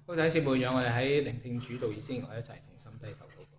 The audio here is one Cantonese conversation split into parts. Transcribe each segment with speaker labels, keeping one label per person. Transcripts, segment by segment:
Speaker 1: 好，弟兄姊妹，讓我哋喺聆聽主道之先，我哋一齊同心低頭禱告。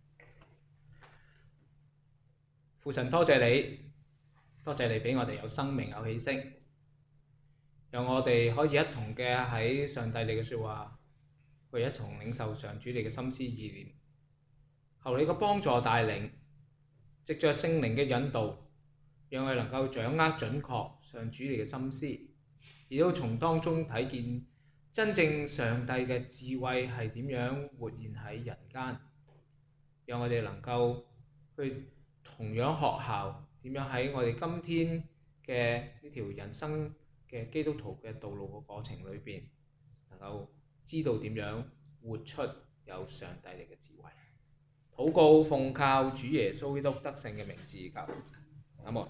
Speaker 1: 父神，多謝你，多謝你俾我哋有生命有氣息，讓我哋可以一同嘅喺上帝你嘅説話，去一同領受上主你嘅心思意念。求你嘅幫助帶領，藉着聖靈嘅引導，讓我哋能夠掌握準確上主你嘅心思，亦都從當中睇見真正上帝嘅智慧係點樣活現喺人間，讓我哋能夠去同樣學效點樣喺我哋今天嘅呢條人生嘅基督徒嘅道路嘅過程裏邊，能夠知道點樣活出有上帝嚟嘅智慧。禱告奉靠主耶穌基督得勝嘅名字求，阿門。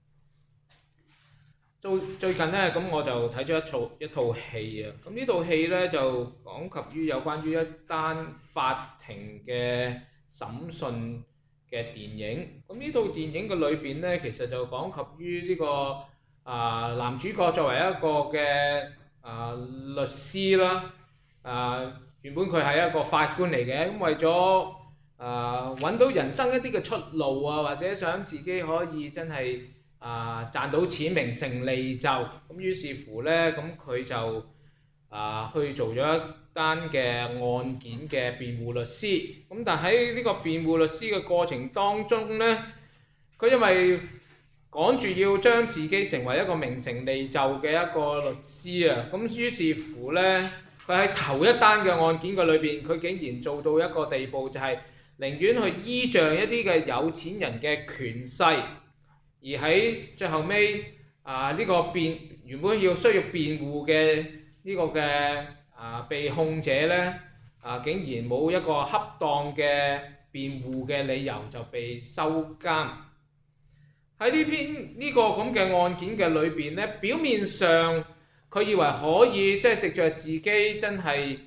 Speaker 1: 最近呢，咁我就睇咗一套戲啊。咁呢套戲呢，就講及於有關於一單法庭嘅審訊嘅電影。咁呢套電影嘅裏邊呢，其實就講及於呢個男主角作為一個嘅律師啦。原本佢係一個法官嚟嘅，咁為咗揾到人生一啲嘅出路啊，或者想自己可以真係賺到錢名成利就，咁於是乎呢，咁佢就去做咗一單嘅案件嘅辯護律師。咁但喺呢個辯護律師嘅過程當中呢，佢因為趕住要將自己成為一個名成利就嘅一個律師啊，咁於是乎呢，佢喺頭一單嘅案件嘅裏邊，佢竟然做到一個地步，就係寧願去依仗一啲嘅有錢人嘅權勢，而喺最後尾呢個原本需要辯護嘅呢個嘅被控者呢，竟然冇一個恰當嘅辯護嘅理由就被收監。喺呢個咁嘅案件嘅裏邊呢，表面上佢以為可以即係藉着自己真係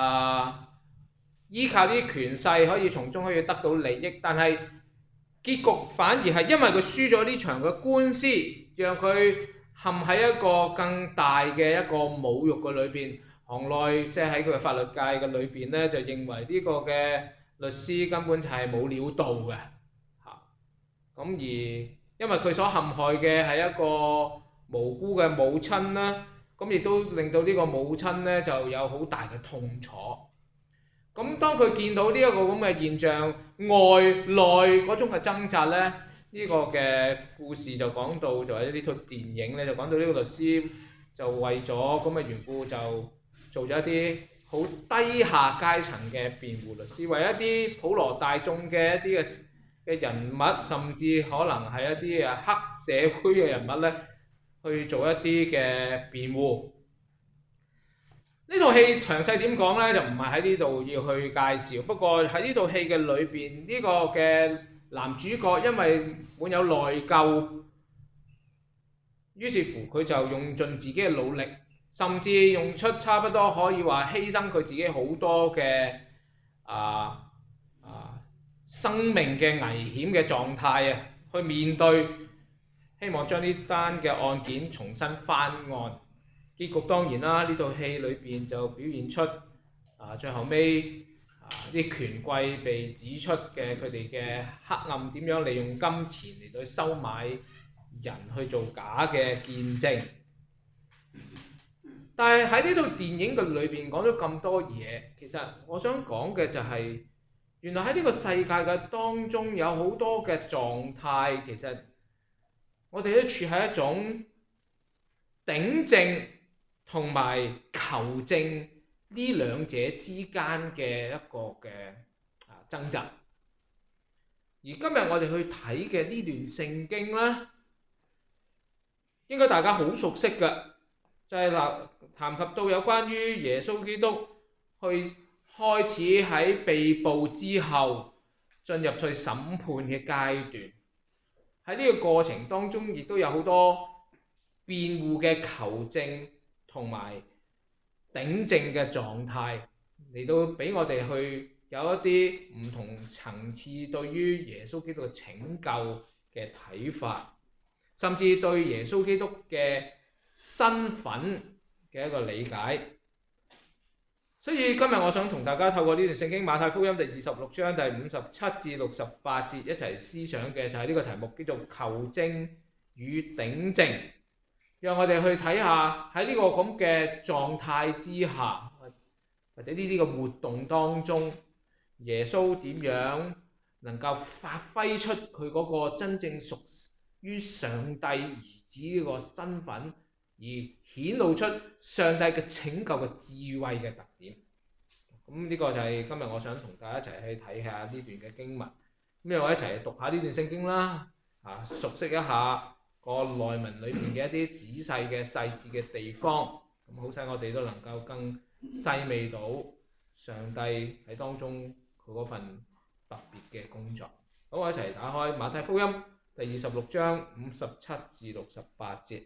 Speaker 1: 依靠啲權勢可以從中可以得到利益，但係結局反而係因為佢輸咗呢場嘅官司，讓佢陷喺一個更大嘅一個侮辱嘅裏邊。行內即係喺佢嘅法律界嘅裏邊呢，就認為呢個嘅律師根本就係冇料到嘅嚇。咁而因為佢所陷害嘅係一個無辜嘅母親啦，咁亦都令到呢個母親呢就有好大嘅痛楚。咁當佢見到呢一個咁嘅現象，外內嗰種嘅掙扎呢，呢個嘅故事就講到，就係呢套電影呢，就講到呢個律師就為咗咁嘅緣故，就做咗一啲好低下階層嘅辯護律師，為一啲普羅大眾嘅一啲嘅人物，甚至可能係一啲黑社會嘅人物呢，去做一啲嘅辯護。呢套戲詳細點講呢？就唔係喺呢度要去介紹。不過喺呢套戲嘅裏邊，呢個嘅男主角因為滿有內疚，於是乎佢就用盡自己嘅努力，甚至用出差不多可以話犧牲佢自己好多嘅生命嘅危險嘅狀態啊，去面對，希望將呢單嘅案件重新翻案。結局當然啦，呢套戲裏邊就表現出最後尾啲權貴被指出嘅佢哋嘅黑暗，點樣利用金錢嚟到收買人去做假嘅見證。但係喺呢套電影嘅裏邊講咗咁多嘢，其實我想講嘅就係，原來喺呢個世界嘅當中有好多嘅狀態，其實我哋都處喺一種頂正同埋求證呢兩者之間嘅一個嘅掙扎。而今日我哋去睇嘅呢段聖經呢，應該大家好熟悉嘅，就係談及到有關於耶穌基督去開始喺被捕之後進入去審判嘅階段。喺呢個過程當中，亦都有好多辯護嘅求證同埋頂正嘅狀態，嚟到俾我哋去有一啲唔同層次對於耶穌基督嘅拯救嘅睇法，甚至對耶穌基督嘅身份嘅一個理解。 所以今日我想同大家透過呢段聖經馬太福音第26章第57至68節一齊思想嘅就係呢個題目，叫做求證與頂證。讓我哋去睇下喺呢個咁嘅狀態之下，或者呢啲嘅活動當中，耶穌點樣能夠發揮出佢嗰個真正屬於上帝兒子呢個身份，而顯露出上帝嘅拯救嘅智慧嘅特點。咁呢個就係今日我想同大家一齊去睇下呢段嘅經文。咁讓我一齊讀下呢段聖經啦，熟悉一下個內文裏面嘅一啲仔細嘅細節嘅地方，咁好使我哋都能夠更細味到上帝喺當中佢嗰份特別嘅工作。好，我一齊打開馬太福音第26章57至68節。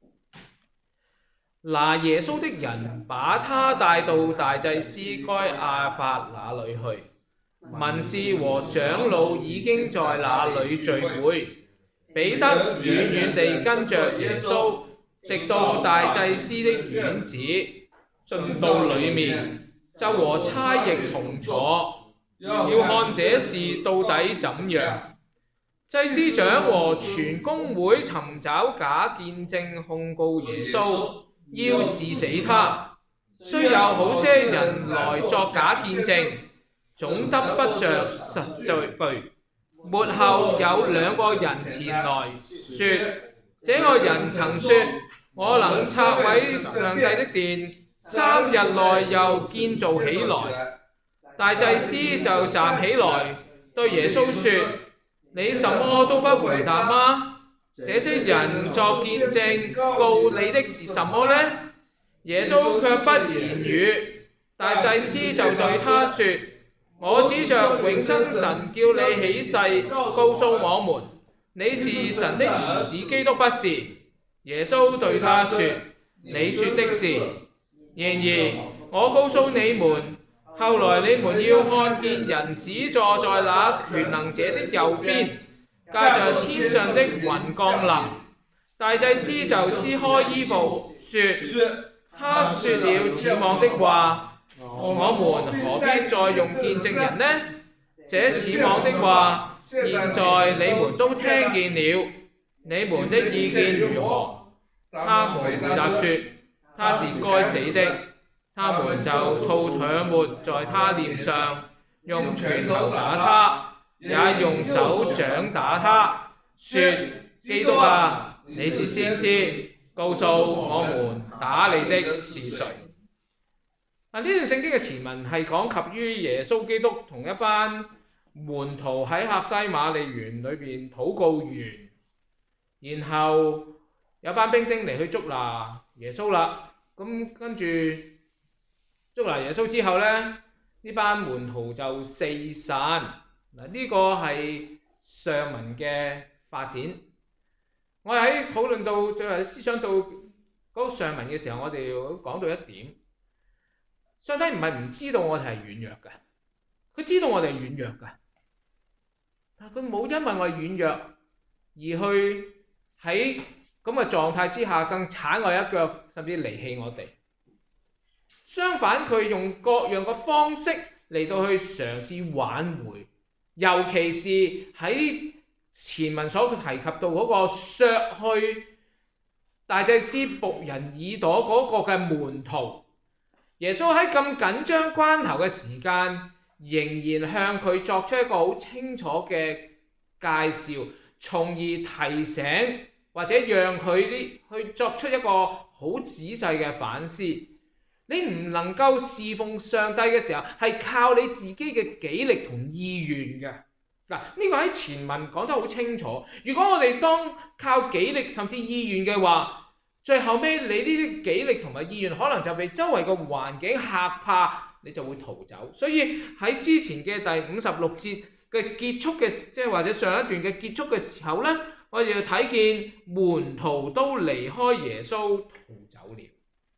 Speaker 1: 拿耶穌的人把他帶到大祭司該亞法那裡去，文士和長老已經在那裡聚會。彼得遠遠地跟着耶穌，直到大祭司的院子，進到裡面，就和差役同坐，要看這事到底怎樣。祭司長和全公會尋找假見證控告耶穌，要治死他。雖有好些人來作假見證，總得不着實據。末後有兩個人前來說，這個人曾說，我能拆毀上帝的殿，3日內又建造起來。大祭司就站起來對耶穌說，你什麼都不回答嗎？這些人作見證告你的是什麼呢？耶穌卻不言語。大祭司就對他說，我指着永生神叫你起誓，告訴我們，你是神的兒子基督不是？耶穌對他說，你說的是。然而我告訴你們，後來你們要看見人子坐在那權能者的右邊，駕着天上的雲降臨。大祭司就撕開衣服說，他說了僭妄的話，我們何必再用見證人呢？這僭妄的話，現在你們都聽見了，你們的意見如何？他們回答說，他是該死的。他們就吐唾沫在他臉上，用拳頭打他，也用手掌打他，說，基督啊，你是先知，告訴我們打你的是誰？呢段聖經嘅前文係講及於耶穌基督同一班門徒喺客西馬尼園裏邊禱告完，然後有班兵丁嚟去捉拿耶穌啦。咁跟住捉拿耶穌之後呢班門徒就四散。呢個係上文嘅發展。我喺討論到最後思想到嗰個上文嘅時候，我哋講到一點。上帝唔係唔知道我哋係軟弱嘅，佢知道我哋係軟弱嘅，但係佢冇因為我哋軟弱而去喺咁嘅狀態之下更踩我一腳，甚至離棄我哋。相反，佢用各樣嘅方式嚟到去嘗試挽回，尤其是喺前文所提及到嗰個削去大祭司僕人耳朵嗰個嘅門徒。耶穌喺咁緊張關頭嘅時間，仍然向佢作出一個好清楚嘅介紹，從而提醒或者讓佢去作出一個好仔細嘅反思。你唔能夠侍奉上帝嘅時候，係靠你自己嘅己力同意願嘅。嗱，呢個喺前文講得好清楚。如果我哋當靠己力甚至意願嘅話，最後尾你呢啲己力同埋意願可能就被周圍嘅環境嚇怕，你就會逃走。所以喺之前嘅第56節嘅結束嘅，即係或者上一段嘅結束嘅時候呢，我哋就睇見門徒都離開耶穌逃走了。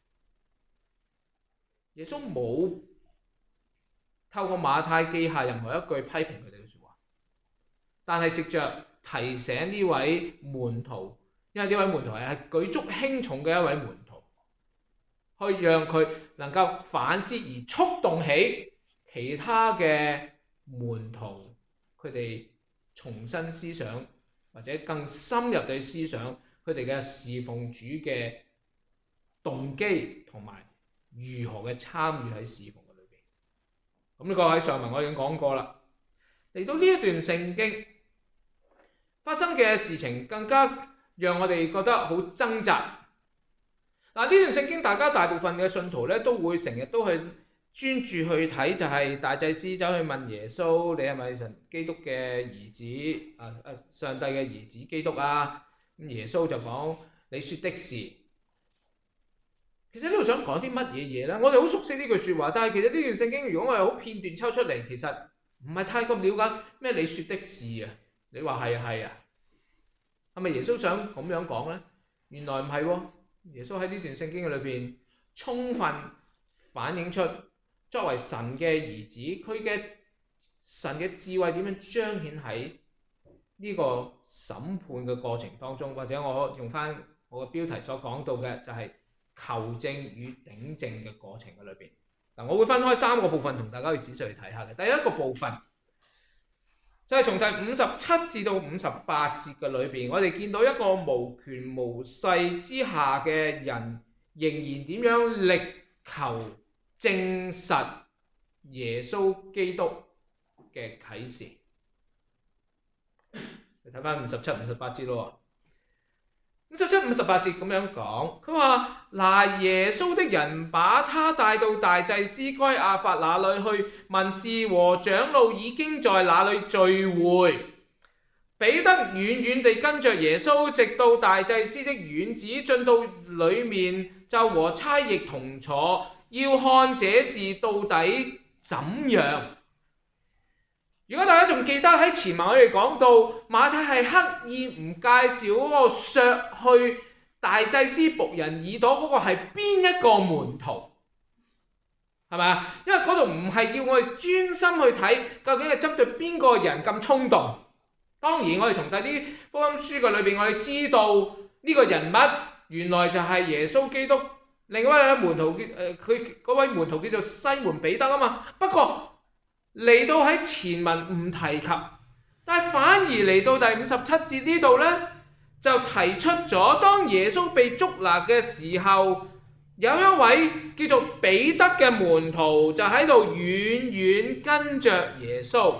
Speaker 1: 耶穌冇透過馬太記下任何一句批評佢哋嘅説話，但係藉着提醒呢位門徒，因為呢位門徒係舉足輕重嘅一位門徒，去讓佢能夠反思而觸動起其他嘅門徒，佢哋重新思想或者更深入地思想佢哋嘅侍奉主嘅動機同埋如何嘅參與喺侍奉嘅裏邊。咁呢個喺上文我已經講過啦。嚟到呢一段聖經發生嘅事情，更加讓我哋覺得好掙扎。嗱，呢段聖經大家大部分嘅信徒咧都會成日都去專注去睇，就係大祭司走去問耶穌：你係咪神基督嘅兒子？上帝嘅兒子基督啊？咁耶穌就講：你說的是。其實呢度想講啲乜嘢嘢咧？我哋好熟悉呢句説話，但係其實呢段聖經如果我哋好片段抽出嚟，其實唔係太咁了解咩你說的是啊？你話係啊？係咪耶穌想咁樣講咧？原來唔係喎。耶穌喺呢段聖經嘅裏邊，充分反映出作為神嘅兒子，佢嘅神嘅智慧點樣彰顯喺呢個審判嘅過程當中，或者我用翻我嘅標題所講到嘅，就係求證與頂證嘅過程嘅裏邊。嗱，我會分開三個部分同大家去仔細去睇下嘅。第一個部分就係從第57至到58節嘅裏邊，我哋見到一個無權無勢之下嘅人，仍然點樣力求證實耶穌基督嘅啟示。你睇翻57、58節咯。57、58節咁樣講，佢話：拿耶穌的人把他帶到大祭司該亞法那裏去，文士和長老已經在那裏聚會。彼得遠遠地跟着耶穌，直到大祭司的院子，進到裏面就和差役同坐，要看這事到底怎樣。如果大家仲記得喺前文我哋講到馬太係刻意唔介紹嗰個削去大祭司僕人耳朵嗰個係邊一個門徒，係咪啊？因為嗰度唔係要我哋專心去睇究竟係針對邊個人咁衝動。當然我哋從第啲福音書嘅裏邊，我哋知道呢個人物原來就係耶穌基督，另外一位門徒佢嗰位門徒叫做西門彼得啊嘛。不過嚟到喺前文唔提及，但係反而嚟到第57節呢度呢，就提出咗當耶穌被捉拿嘅時候，有一位叫做彼得嘅門徒就喺度遠遠跟着耶穌。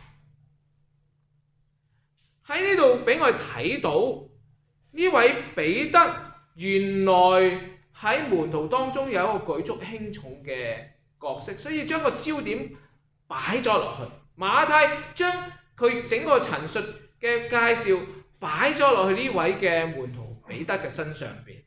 Speaker 1: 喺呢度俾我哋睇到呢位彼得原來喺門徒當中有一個舉足輕重嘅角色，所以將個焦點擺咗落去。馬太將佢整個陳述嘅介紹擺咗落去呢位嘅門徒彼得嘅身上邊，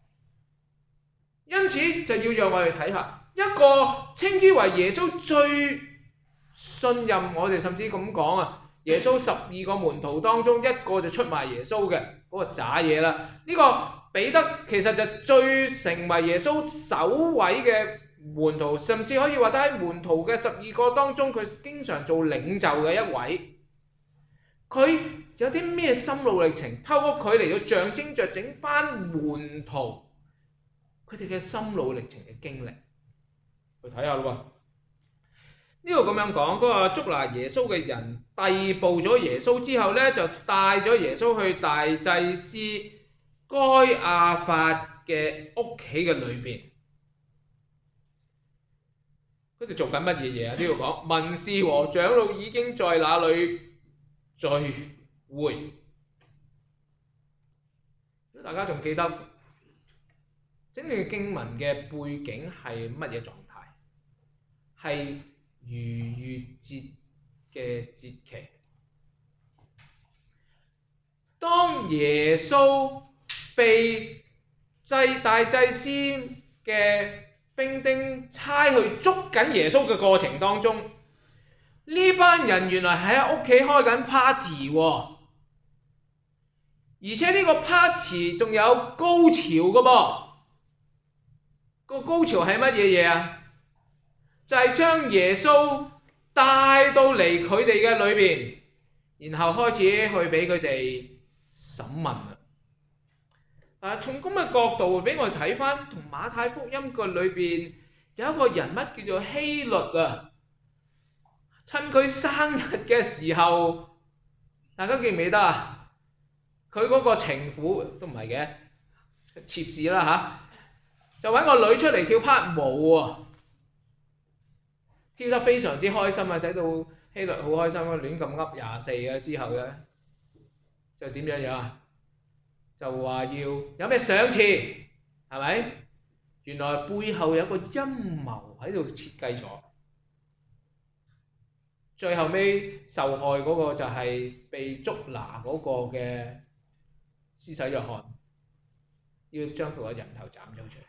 Speaker 1: 因此就要讓我哋睇下一個稱之為耶穌最信任我哋，甚至咁講啊，耶穌12個門徒當中一個就出賣耶穌嘅嗰個渣嘢啦。呢個彼得其實就最成為耶穌首位嘅門徒，甚至可以話得喺門徒嘅12個當中，佢經常做領袖嘅一位。佢有啲咩心路歷程？透過佢嚟到象徵着整班門徒佢哋嘅心路歷程嘅經歷，去睇下咯。呢度咁樣講，嗰個捉拿耶穌嘅人逮捕咗耶穌之後呢，就帶咗耶穌去大祭司該亞法嘅屋企嘅裏邊。佢哋做緊乜嘢嘢啊？呢度講文士和長老已經在那裏聚會。如果大家仲記得整段經文嘅背景係乜嘢狀態？係逾越節嘅節期。當耶穌被大祭司嘅兵丁差去捉緊耶穌嘅過程當中，呢班人原來喺屋企開緊 party 喎，而且呢個 party 仲有高潮㗎噃。個高潮係乜嘢嘢啊？就係將耶穌帶到嚟佢哋嘅裏邊，然後開始去俾佢哋審問啦。從咁嘅角度俾我哋睇翻，同馬太福音個裏邊有一個人物叫做希律啊，趁佢生日嘅時候，大家記唔記得啊？佢嗰個情婦都唔係嘅，妾侍啦就揾個女出嚟跳拍舞喎，跳得非常之開心啊，使到希律好開心啊，亂咁噏24之後咧，就點樣啊？就話要有咩賞賜，係咪？原來背後有個陰謀喺度設計咗，最後尾受害嗰個就係被捉拿嗰個嘅施洗約翰，要將佢個人頭斬咗出嚟。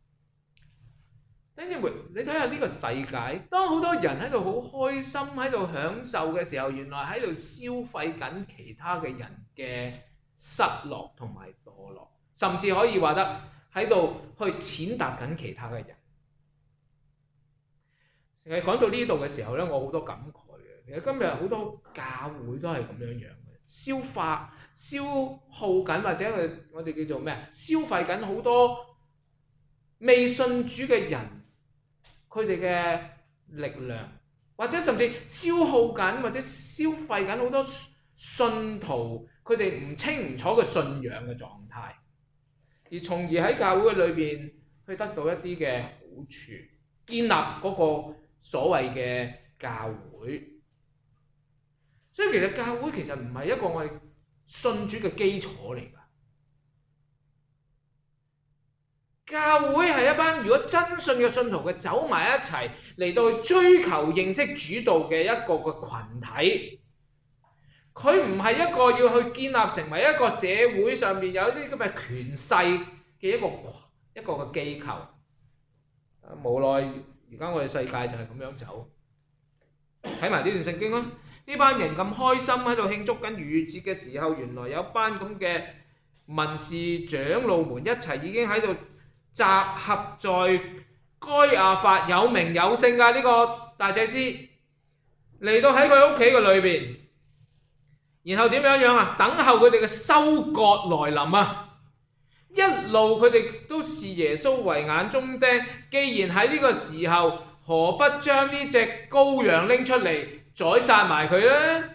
Speaker 1: 弟兄姊妹，你睇下呢個世界，當好多人喺度好開心喺度享受嘅時候，原來喺度消費緊其他嘅人嘅失落同埋墮落，甚至可以話得喺度去踐踏緊其他嘅人。其實講到呢度嘅時候咧，我好多感慨嘅。其實今日好多教會都係咁樣樣嘅，消耗緊或者我哋叫做咩啊？消費緊好多未信主嘅人，佢哋嘅力量，或者甚至消耗緊或者消費緊好多信徒佢哋唔清唔楚嘅信仰嘅狀態，而從而喺教會裏邊去得到一啲嘅好處，建立嗰個所謂嘅教會。所以其實教會其實唔係一個我哋信主嘅基礎嚟㗎。教會係一班如果真信嘅信徒嘅走埋一齊嚟到去追求認識主道嘅一個嘅羣體，佢唔係一個要去建立成為一個社會上面有啲咁嘅權勢嘅一個嘅機構。無奈而家我哋世界就係咁樣走。睇埋呢段聖經啦，呢班人咁開心喺度慶祝緊逾越節嘅時候，原來有班咁嘅文士長老們一齊已經喺度集合在該亞法有名有姓嘅呢個大祭司嚟到喺佢屋企嘅裏邊，然後點樣啊？等候佢哋嘅收割來臨啊！一路佢哋都視耶穌為眼中釘，既然喺呢個時候，何不將呢隻羔羊拎出嚟宰殺埋佢呢？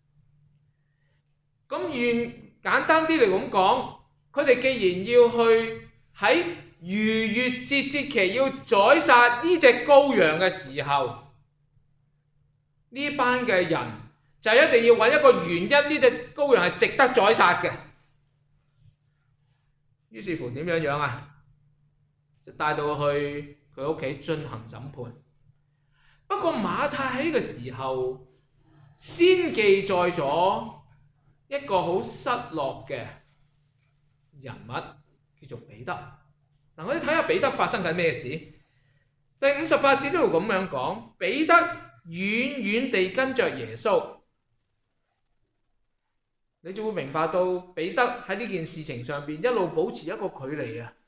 Speaker 1: 咁簡單啲嚟咁講，佢哋既然要去喺逾越節節期要宰殺呢隻羔羊嘅時候，呢班嘅人就一定要揾一個原因，呢隻羔羊係值得宰殺嘅。於是乎點樣啊？就帶到去佢屋企進行審判。不過馬太喺呢個時候先記載咗一個好失落嘅人物，叫做彼得。嗱，我哋睇下彼得發生緊咩事。第58節呢度咁樣講，彼得遠遠地跟着耶穌。你就會明白到彼得喺呢件事情上邊一路保持一個距離啊，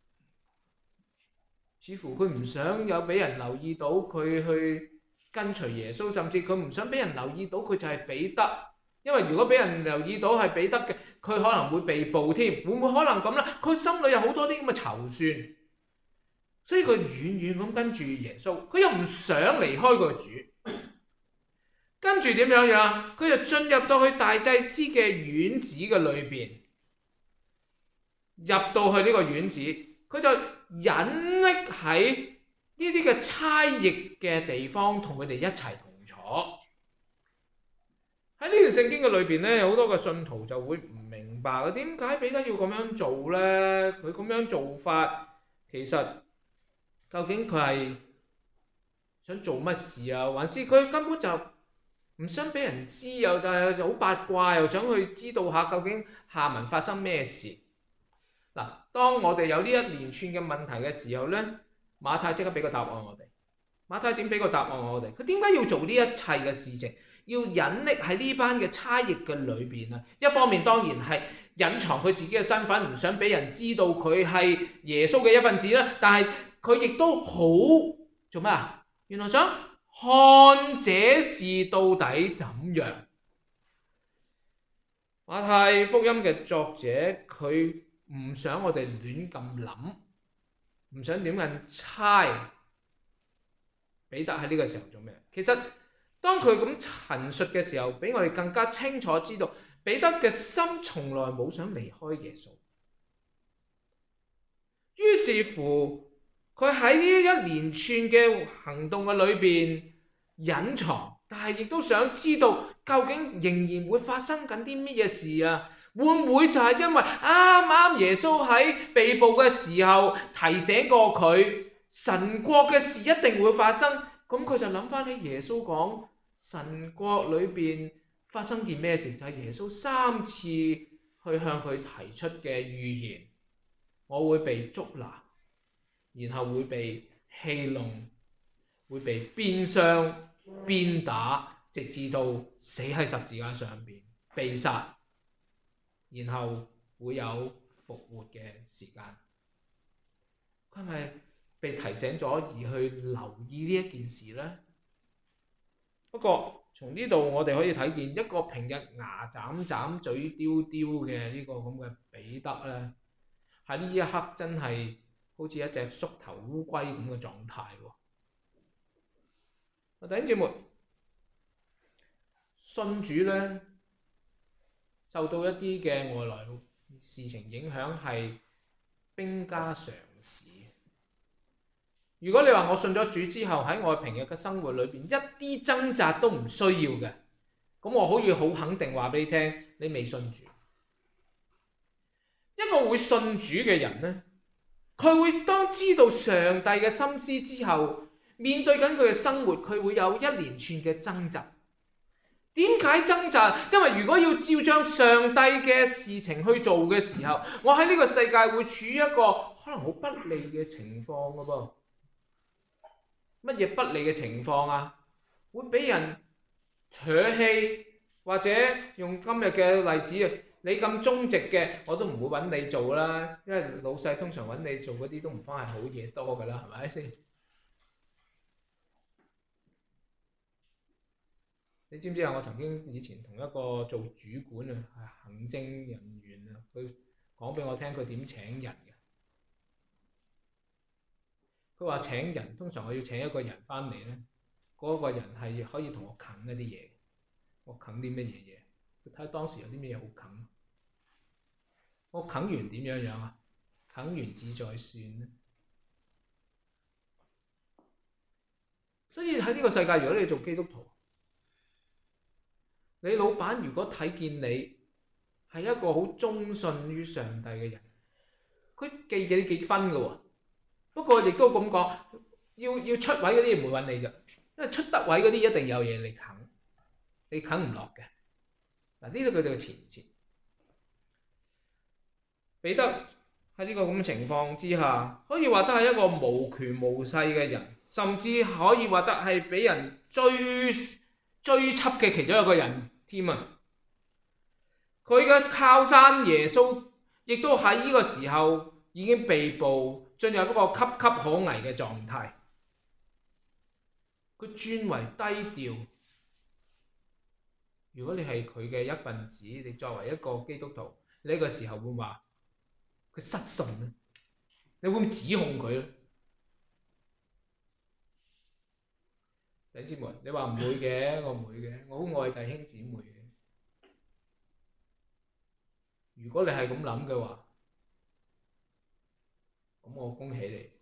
Speaker 1: 似乎佢唔想有俾人留意到佢去跟隨耶穌，甚至佢唔想俾人留意到佢就係彼得，因為如果俾人留意到係彼得嘅，佢可能會被捕添，會唔會可能咁呢？佢心裏有好多啲咁嘅籌算，所以佢遠遠咁跟住耶穌，佢又唔想離開個主。跟住點樣？佢就進入到去大祭司嘅院子嘅裏邊，入到去呢個院子，佢就隱匿喺呢啲嘅差役嘅地方，同佢哋一齊同坐。喺呢段聖經嘅裏邊咧，有好多嘅信徒就會唔明白啊，點解彼得要咁樣做呢？佢咁樣做法，其實究竟佢係想做乜事啊？還是佢根本就唔想俾人知，又但係好八卦，又想去知道下究竟下文發生咩事。嗱，當我哋有呢一連串嘅問題嘅時候呢，馬太即刻俾個答案我哋。馬太點俾個答案我哋？佢點解要做呢一切嘅事情？要隱匿喺呢班嘅差役嘅裏邊啊！一方面當然係隱藏佢自己嘅身份，唔想俾人知道佢係耶穌嘅一份子啦。但係佢亦都好做咩啊？原來想看這事到底怎樣？馬太福音嘅作者佢唔想我哋亂咁諗，唔想點咁猜， 彼得喺呢個時候做咩？其實當佢咁陳述嘅時候，俾我哋更加清楚知道，彼得嘅心從來冇想離開耶穌。於是乎，佢喺呢一連串嘅行動嘅裏邊隱藏，但係亦都想知道究竟仍然會發生緊啲乜嘢事啊？會唔會就係因為啱啱耶穌喺被捕嘅時候提醒過佢，神國嘅事一定會發生，咁佢就諗翻起耶穌講神國裏邊發生件咩事，就係耶穌3次去向佢提出嘅預言。我會被捉拿，然後會被戲弄，會被鞭傷、鞭打，直至到死喺十字架上邊被殺，然後會有復活嘅時間。佢係咪被提醒咗而去留意呢一件事呢？不過從呢度我哋可以睇見一個平日牙斬斬、嘴刁刁嘅呢個咁嘅彼得呢，喺呢一刻真係好似一隻縮頭烏龜咁嘅狀態喎。弟兄姊妹，信主呢，受到一啲嘅外來事情影響係兵家常事。如果你話我信咗主之後喺我平日嘅生活裏邊一啲掙扎都唔需要嘅，咁我可以好肯定話俾你聽，你未信主。一個會信主嘅人呢，佢會當知道上帝嘅心思之後，面對緊佢嘅生活，佢會有一連串嘅掙扎。點解掙扎？因為如果要照將上帝嘅事情去做嘅時候，我喺呢個世界會處於一個可能好不利嘅情況㗎噃。乜嘢不利嘅情況啊？會俾人唾棄，或者用今日嘅例子啊，你咁忠直嘅，我都唔會揾你做啦，因為老細通常揾你做嗰啲都唔翻係好嘢多㗎啦，係咪先？你知唔知啊？我曾經以前同一個做主管啊，係行政人員啊，佢講俾我聽佢點請人嘅。佢話請人通常我要請一個人翻嚟呢，嗰個人係可以同我啃一啲嘢。我啃啲乜嘢嘢？佢睇下當時有啲咩嘢好啃。我啃完點樣樣啊？啃完至再算咧。所以喺呢個世界，如果你做基督徒，你老闆如果睇見你係一個好忠信於上帝嘅人，佢記你幾分㗎喎。不過亦都咁講，要出位嗰啲唔會揾你㗎，因為出得位嗰啲一定有嘢你啃，你啃唔落嘅。嗱，呢度佢哋嘅前設，彼得喺呢個咁嘅情況之下，可以話得係一個無權無勢嘅人，甚至可以話得係俾人追緝嘅其中一個人添啊！佢嘅靠山耶穌亦都喺呢個時候已經被捕，進入一個岌岌可危嘅狀態。佢轉為低調。如果你係佢嘅一份子，你作為一個基督徒，你呢個時候會話佢失信咧？你會唔會指控佢咧？弟兄姊妹，你話唔會嘅，我唔會嘅，我好愛弟兄姊妹嘅。如果你係咁諗嘅話，咁我恭喜你。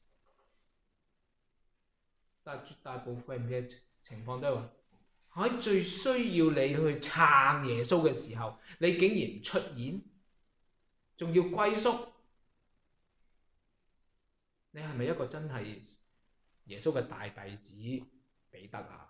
Speaker 1: 但係絕大部分嘅情況都係話，喺最需要你去撐耶穌嘅時候，你竟然唔出現，仲要龜縮，你係咪一個真係耶穌嘅大弟子彼得啊？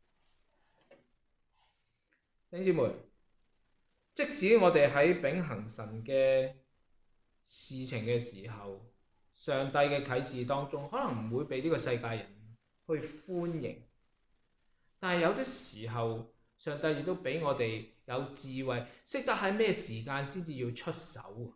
Speaker 1: 弟兄姊妹，即使我哋喺秉行神嘅事情嘅時候，上帝嘅啟示當中，可能唔會被呢個世界人去歡迎，但係有啲時候，上帝亦都俾我哋有智慧，識得喺咩時間先至要出手。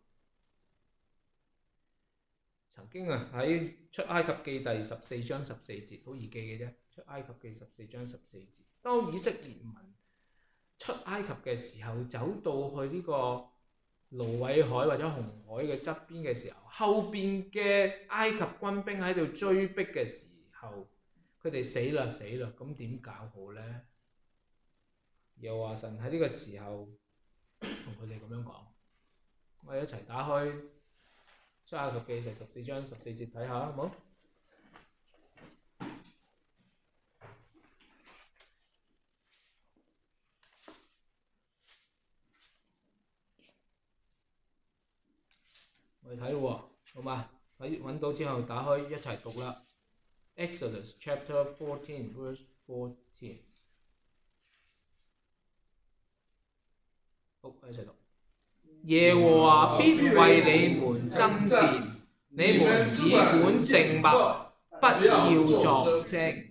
Speaker 1: 曾經啊喺出埃及記第14章14節，好易記嘅啫。出埃及記14章14節，當以色列民出埃及嘅時候，走到去呢個蘆葦海或者紅海嘅側邊嘅時候，後邊嘅埃及軍兵喺度追逼嘅時候，佢佢哋死啦，咁點搞好呢？又話神喺呢個時候同佢哋咁樣講，我哋一齊打開出埃及記第14章14節睇下，好冇？我哋睇咯喎，好嘛？揾到之後打開一齊讀啦。Exodus chapter 14 verse 14。好，一齊讀。耶和華必為你們爭戰，你們只管靜默，不要作聲。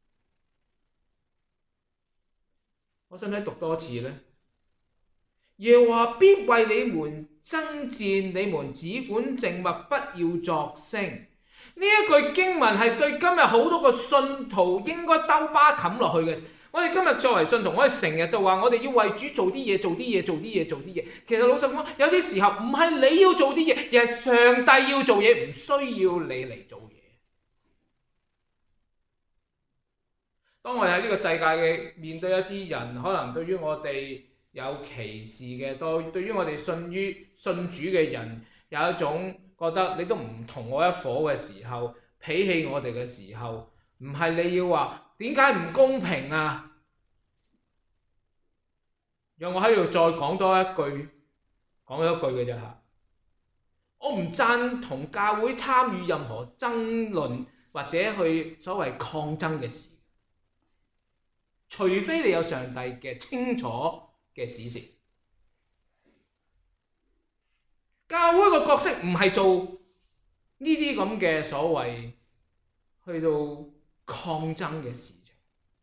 Speaker 1: 我使唔使讀多次呢？耶和華必為你們爭戰，你們只管靜默，不要作聲。呢一句經文係對今日好多個信徒應該兜巴冚落去嘅。我哋今日作為信徒，我哋成日都話我哋要為主做啲嘢，做啲嘢，做啲嘢，做啲嘢。其實老實講，有啲時候唔係你要做啲嘢，而係上帝要做嘢，唔需要你嚟做嘢。當我哋喺呢個世界嘅面對一啲人，可能對於我哋有歧視嘅，對於我哋信主嘅人有一種覺得你都唔同我一夥嘅時候，鄙棄我哋嘅時候，唔係你要話點解唔公平啊？讓我喺度再講多一句，講咗一句嘅啫嚇。我唔贊同教會參與任何爭論或者去所謂抗爭嘅事，除非你有上帝嘅清楚嘅指示。教會個角色唔係做呢啲咁嘅所謂去到抗爭嘅事情。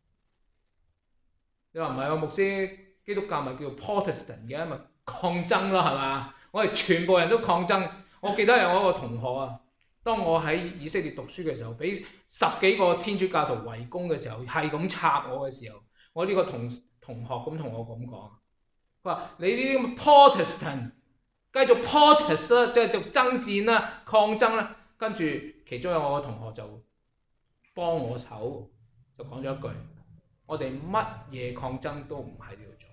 Speaker 1: 你話唔係，我牧師基督教咪叫 Protestant 嘅，咪抗爭咯，係嘛？我哋全部人都抗爭。我記得有一個同學啊，當我喺以色列讀書嘅時候，俾10幾個天主教徒圍攻嘅時候，係咁插我嘅時候，我呢個同學咁同我咁講，佢話你呢啲咁 Protestant 繼續 protest 啦，即係做爭戰啦、抗爭啦。跟住其中有我個同學就幫我手，就講咗一句：我哋乜嘢抗爭都唔喺呢度做，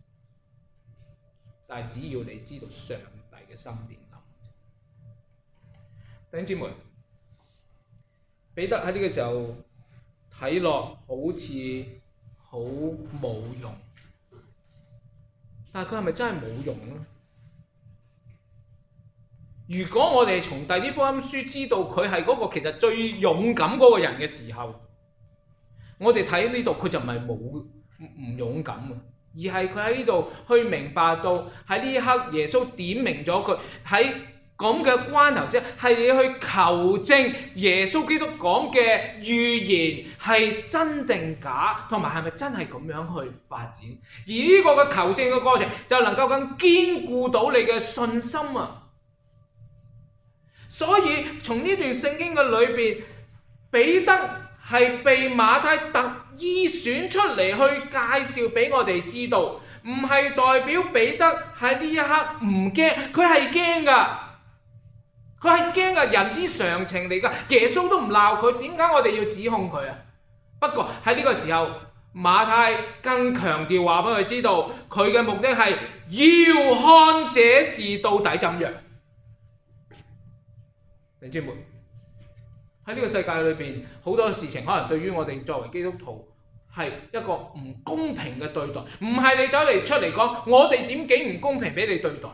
Speaker 1: 但係只要你知道上帝嘅心點諗。弟兄姊妹，彼得喺呢個時候睇落好似好冇用，但係佢係咪真係冇用呢？如果我哋從第啲福音書知道佢係嗰個其實最勇敢嗰個人嘅時候，我哋睇呢度佢就唔係唔勇敢啊，而係佢喺呢度去明白到喺呢一刻耶穌點明咗佢喺咁嘅關頭先係你去求證耶穌基督講嘅預言係真定假，同埋係咪真係咁樣去發展，而呢個嘅求證嘅過程就能夠更堅固到你嘅信心啊！所以從呢段聖經嘅裏邊，彼得係被馬太特意選出嚟去介紹俾我哋知道，唔係代表彼得喺呢一刻唔驚，佢係驚㗎，佢係驚㗎，人之常情嚟㗎。耶穌都唔鬧佢，點解我哋要指控佢啊？不過喺呢個時候，馬太更強調話俾佢知道，佢嘅目的係要看這事到底怎樣。弟兄姊妹，喺呢個世界裏邊，好多事情可能對於我哋作為基督徒係一個唔公平嘅對待，唔係你走嚟出嚟講，我哋點幾唔公平俾你對待？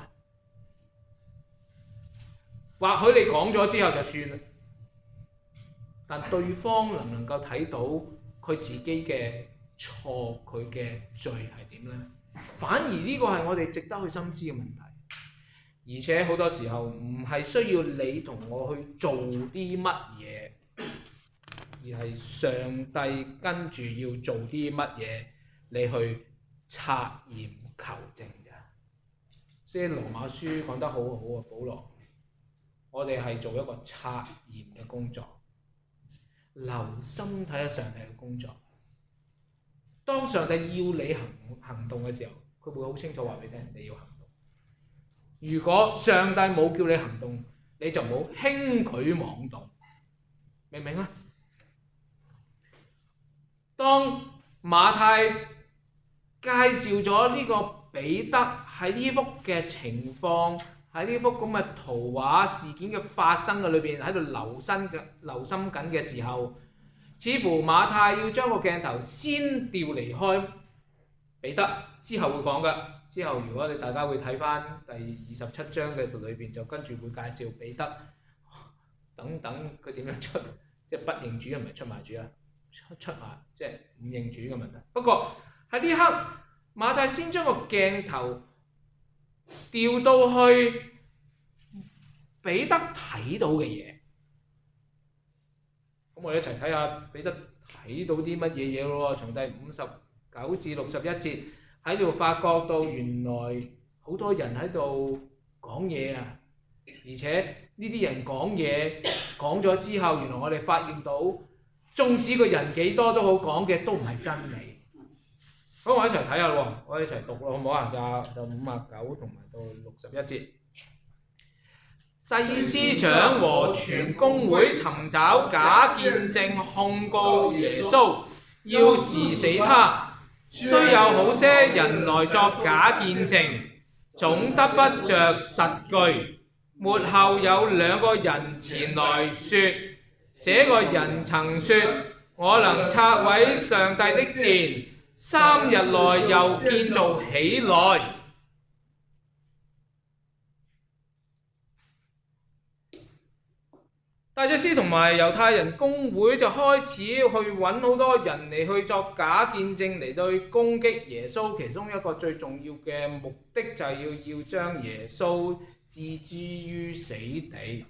Speaker 1: 或許你講咗之後就算啦，但對方能唔能夠睇到佢自己嘅錯，佢嘅罪係點呢？反而呢個係我哋值得去深思嘅問題。而且好多時候唔係需要你同我去做啲乜嘢，而係上帝跟住要做啲乜嘢，你去測驗求證咋。所以羅馬書講得好好啊，保羅，我哋係做一個測驗嘅工作，留心睇下上帝嘅工作。當上帝要你行動嘅時候，佢會好清楚話俾你聽，你要行動。如果上帝冇叫你行動，你就冇輕舉妄動，明唔明啊？ 當馬太介紹咗呢個彼得喺呢幅嘅情況，喺呢幅咁嘅圖畫事件嘅發生嘅裏邊喺度留心緊嘅時候，似乎馬太要將個鏡頭先調離開彼得，之後會講嘅。之後如果大家會睇翻第27章嘅裏邊，就跟住會介紹彼得等等佢點樣出，即係不認主，唔係出賣主啊，出賣即係唔認主嘅問題。不過喺呢刻，馬太先將個鏡頭調到去彼得睇到嘅嘢。咁我哋一齊睇下彼得睇到啲乜嘢嘢咯。從第59至61節喺度發覺到原來好多人喺度講嘢啊，而且呢啲人講嘢講咗之後，原來我哋發現到，縱使個人幾多都好，講嘅都唔係真理。好，我一齊睇下咯，我一齊讀咯，好唔好啊？就59同埋到61節。祭司長和全公會尋找假見證控告耶穌，要治死他，雖有好些人來作假見證，總得不着實據。末後有2個人前來說，這個人曾說，我能拆毀上帝的殿，3日內又建造起來。大祭司同埋猶太人公會就開始去揾好多人嚟去作假見證嚟到去攻擊耶穌，其中一個最重要嘅目的就係要將耶穌置之於死地。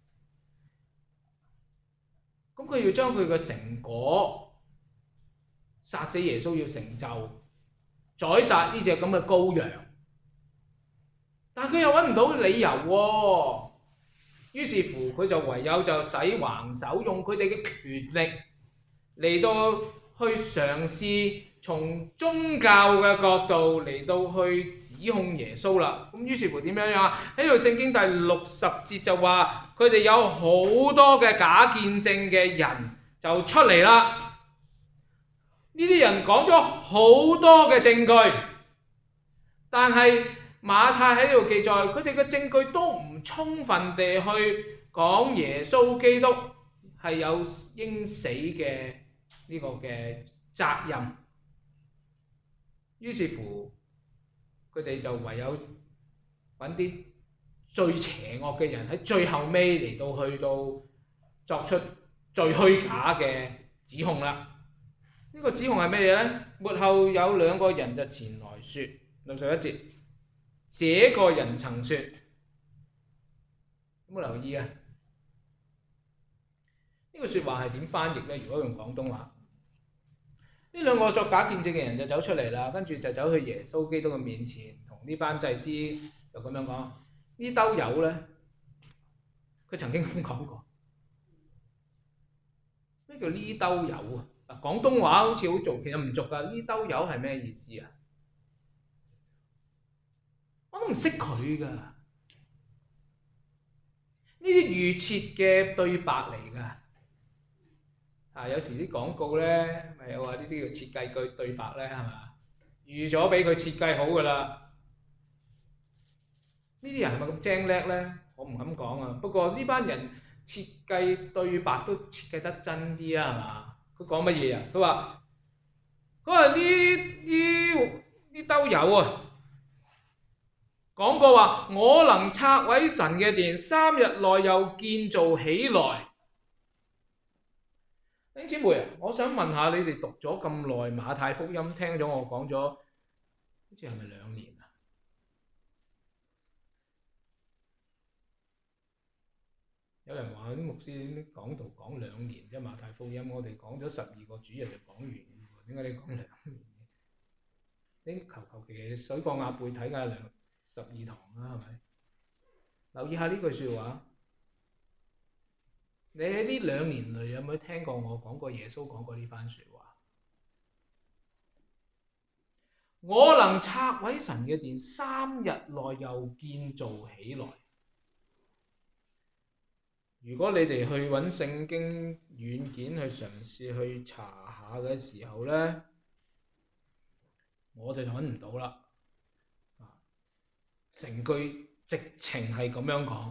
Speaker 1: 咁佢要將佢嘅成果殺死耶穌要成就，宰殺呢隻咁嘅羔羊，但佢又揾唔到理由喎。於是乎佢就唯有就使橫手，用佢哋嘅權力嚟到去嘗試從宗教嘅角度嚟到去指控耶穌啦。咁於是乎點樣樣啊？喺度聖經第60節就話佢哋有好多嘅假見證嘅人就出嚟啦。呢啲人講咗好多嘅證據，但係馬太喺度記載，佢哋嘅證據都唔充分地去講耶穌基督係有應死嘅呢個嘅責任。於是乎，佢哋就唯有揾啲最邪惡嘅人喺最後尾嚟到去到作出最虛假嘅指控啦。呢個指控係咩嘢呢？末後有2個人就前來說，61節。這個人曾說，有冇留意啊？呢句説話係點翻譯呢？如果用廣東話，呢2個作假見證嘅人就走出嚟啦，跟住就走去耶穌基督嘅面前，同呢班祭司就咁樣講：呢兜友呢，佢曾經咁講過。咩叫呢兜友啊？嗱，廣東話好似好俗，其實唔俗㗎。呢兜友係咩意思啊？我都唔識佢㗎，呢啲預設嘅對白嚟㗎。有時啲廣告咧，咪有話呢啲叫設計句對白咧，係嘛？預咗俾佢設計好㗎啦。呢啲人係咪咁精叻咧？我唔敢講啊。不過呢班人設計對白都設計得真啲啊，係嘛？佢講乜嘢啊？佢話呢兜友啊，講過話我能拆毀神嘅殿，3日內又建造起來。弟兄姊妹啊，我想問下你哋讀咗咁耐馬太福音，聽咗我講咗，好似係咪2年啊？有人話啲牧師啲講道講2年啫，馬太福音我哋講咗12個主日就講完，點解你講2年？你求其水過鴨背睇下12堂啦，係咪？留意下呢句説話。你喺呢2年內有冇聽過我講過耶穌講過呢番説話？我能拆毀神嘅殿，3日內又建造起來。 如果你哋去揾聖經軟件去嘗試去查下嘅時候呢，我哋就揾唔到啦。成句直情係咁樣講。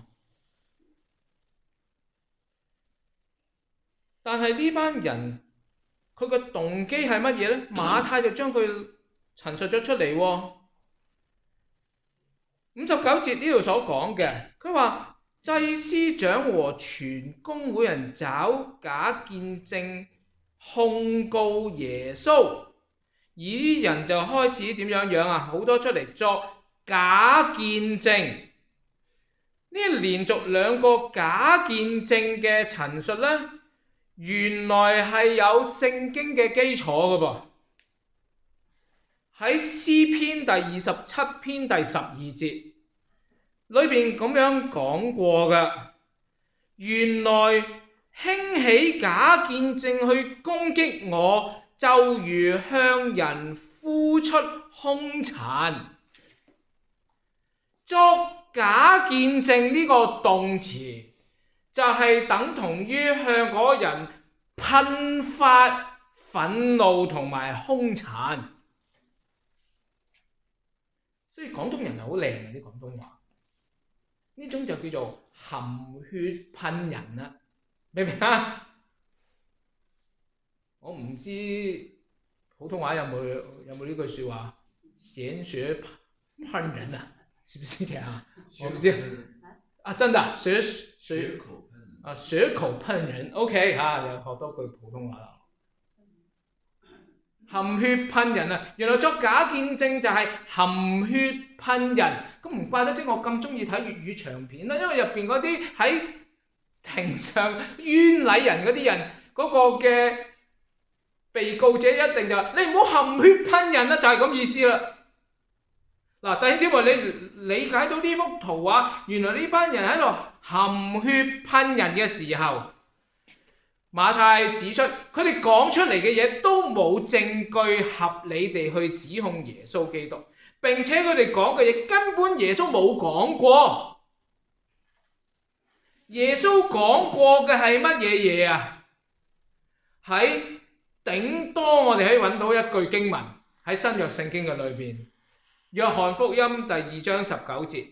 Speaker 1: 但係呢班人佢嘅動機係乜嘢呢？馬太就將佢陳述咗出嚟喎。59節呢度所講嘅，佢話祭司長和全公會人找假見證控告耶穌，而啲人就開始點樣啊？好多出嚟作假見證。呢連續兩個假見證嘅陳述呢，原來係有聖經嘅基礎㗎噃。喺詩篇第27篇第12節裏邊咁樣講過㗎。原來興起假見證去攻擊我，就如向人呼出兇殘。作假見證呢個動詞就係等同於向嗰人噴發憤怒同埋兇殘。所以廣東人係好靚嘅啲廣東話，呢種就叫做含血噴人啦，明唔明啊？我唔知普通話有冇呢句説話，鮮血噴人啊？是不是這樣啊？我唔知啊，真的血口噴人 ，OK 嚇，又學多句普通話啦。含血噴人啊！原來作假見證就係含血噴人，咁唔怪得知我咁中意睇粵語長片啦，因為入邊嗰啲喺庭上冤枉人嗰啲人嗰個嘅被告者一定就話：你唔好含血噴人啦，就係咁意思啦。嗱，弟兄姊妹，你理解到呢幅圖畫，原來呢班人喺度含血噴人嘅時候，馬太指出佢哋講出嚟嘅嘢都冇證據合理地去指控耶穌基督，並且佢哋講嘅嘢根本耶穌冇講過。耶穌講過嘅係乜嘢嘢啊？喺頂多我哋可以揾到一句經文喺新約聖經嘅裏邊，約翰福音第2章19節，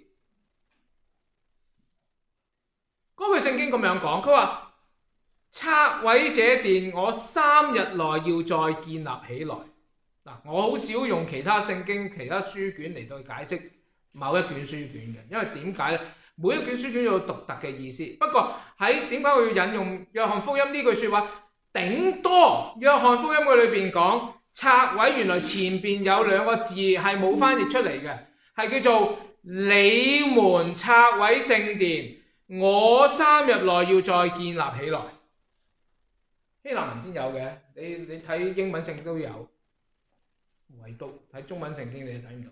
Speaker 1: 嗰句聖經咁樣講，佢話：拆毀這殿，我3日內要再建立起來。嗱，我好少用其他聖經、其他書卷嚟到解釋某一卷書卷嘅，因為點解呢？每一卷書卷有獨特嘅意思。不過喺點解我要引用約翰福音呢句説話？頂多約翰福音嘅裏邊講拆毀，原來前邊有2個字係冇翻譯出嚟嘅，係叫做你們拆毀聖殿，我3日內要再建立起來。希臘文先有嘅，你睇英文聖經都有，唯獨睇中文聖經你睇唔到。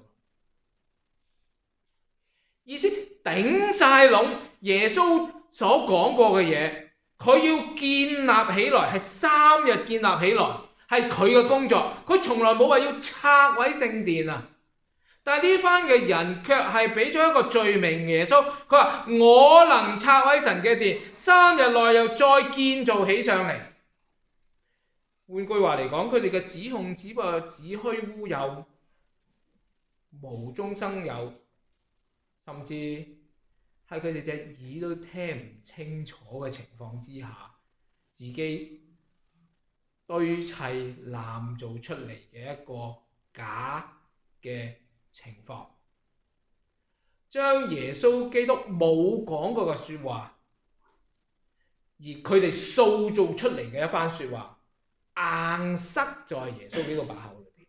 Speaker 1: 意思頂晒籠，耶穌所講過嘅嘢，佢要建立起來，係3日建立起來，係佢嘅工作，佢從來冇話要拆毀聖殿啊！但係呢班嘅人卻係俾咗一個罪名耶穌，佢話我能拆毀神嘅殿，3日內又再建造起上嚟。換句話嚟講，佢哋嘅指控只不過子虛烏有、無中生有，甚至係佢哋隻耳都聽唔清楚嘅情況之下，自己堆砌濫造出嚟嘅一個假嘅情況，將耶穌基督冇講過嘅説話，而佢哋塑造出嚟嘅一番説話，硬塞在耶穌基督把口裏邊。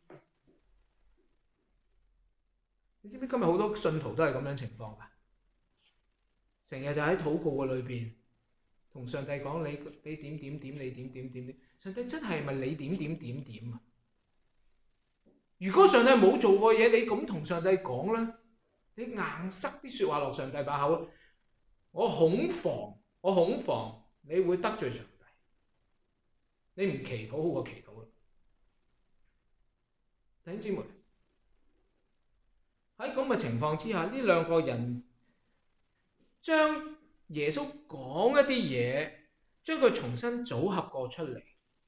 Speaker 1: 你知唔知今日好多信徒都係咁樣情況㗎？成日就喺禱告嘅裏邊同上帝講你點點點，你點點點點。上帝真係咪你點點點點啊？如果上帝冇做過嘢，你咁同上帝講啦，你硬塞啲説話落上帝把口，我恐防你會得罪上帝。你唔祈禱好過祈禱啦，弟兄姊妹，喺咁嘅情況之下，呢2個人將耶穌講一啲嘢，將佢重新組合過出嚟，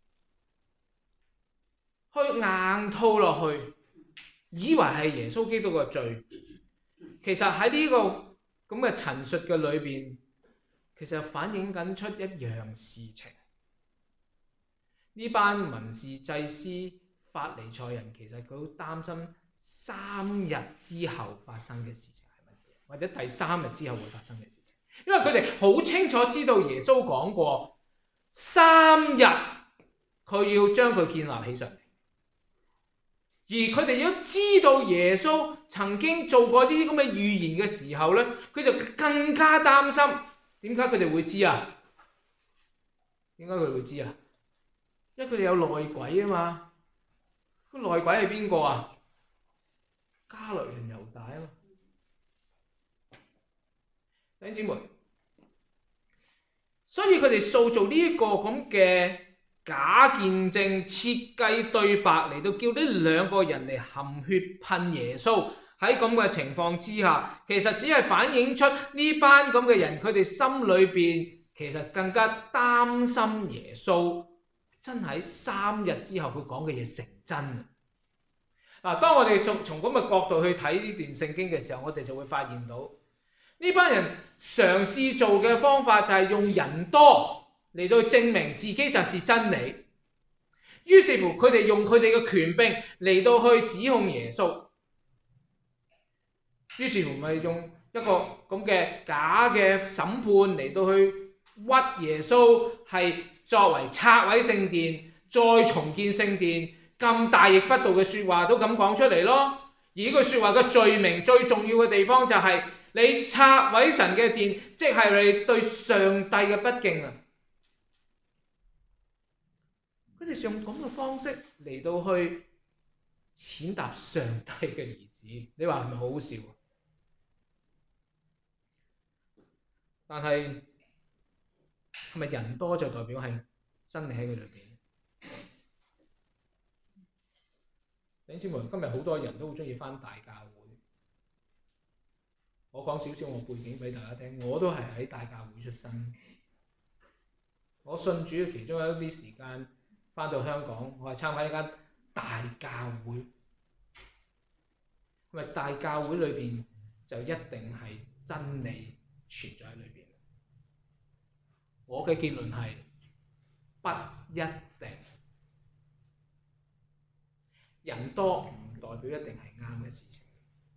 Speaker 1: 去硬套落去，以為係耶穌基督嘅罪。其實喺呢個咁嘅陳述嘅裏邊，其實反映緊出一樣事情。呢班文士祭司法利賽人其實佢好擔心3日之後發生嘅事情係乜嘢，或者第3日之後會發生嘅事情，因為佢哋好清楚知道耶穌講過3日佢要將佢建立起上嚟，而佢哋都知道耶穌曾經做過呢啲咁嘅預言嘅時候呢，佢就更加擔心。點解佢哋會知啊？點解佢哋會知啊？因為佢哋有內鬼啊嘛。個內鬼係邊個啊？加略人猶大啊嘛。弟兄姊妹，所以佢哋塑造呢一個咁嘅假見證，設計對白嚟到叫呢兩個人嚟含血噴耶穌。喺咁嘅情況之下，其實只係反映出呢班咁嘅人，佢哋心裏邊其實更加擔心耶穌真喺3日之後佢講嘅嘢成真。嗱，當我哋從咁嘅角度去睇呢段聖經嘅時候，我哋就會發現到呢班人嘗試做嘅方法就係用人多嚟到證明自己就是真理。於是乎佢哋用佢哋嘅權柄嚟到去指控耶穌。於是乎咪用一個咁嘅假嘅審判嚟到去屈耶穌，係作為拆毀聖殿再重建聖殿咁大逆不道嘅説話都咁講出嚟咯。而呢句説話嘅罪名最重要嘅地方就係你拆毀神嘅殿，即係你對上帝嘅不敬啊！佢哋用咁嘅方式嚟到去踐踏上帝嘅兒子，你話係咪好好笑啊？但係係咪人多就代表係真理喺佢裏邊？弟兄姊妹，今日好多人都好中意返大教會。我講少少我背景俾大家聽，我都係喺大教會出身。我信主嘅其中一啲時間返到香港，我係參加一間大教會。係咪大教會裏邊就一定係真理存在喺裏邊？我嘅結論係不一定。人多唔代表一定係啱嘅事情，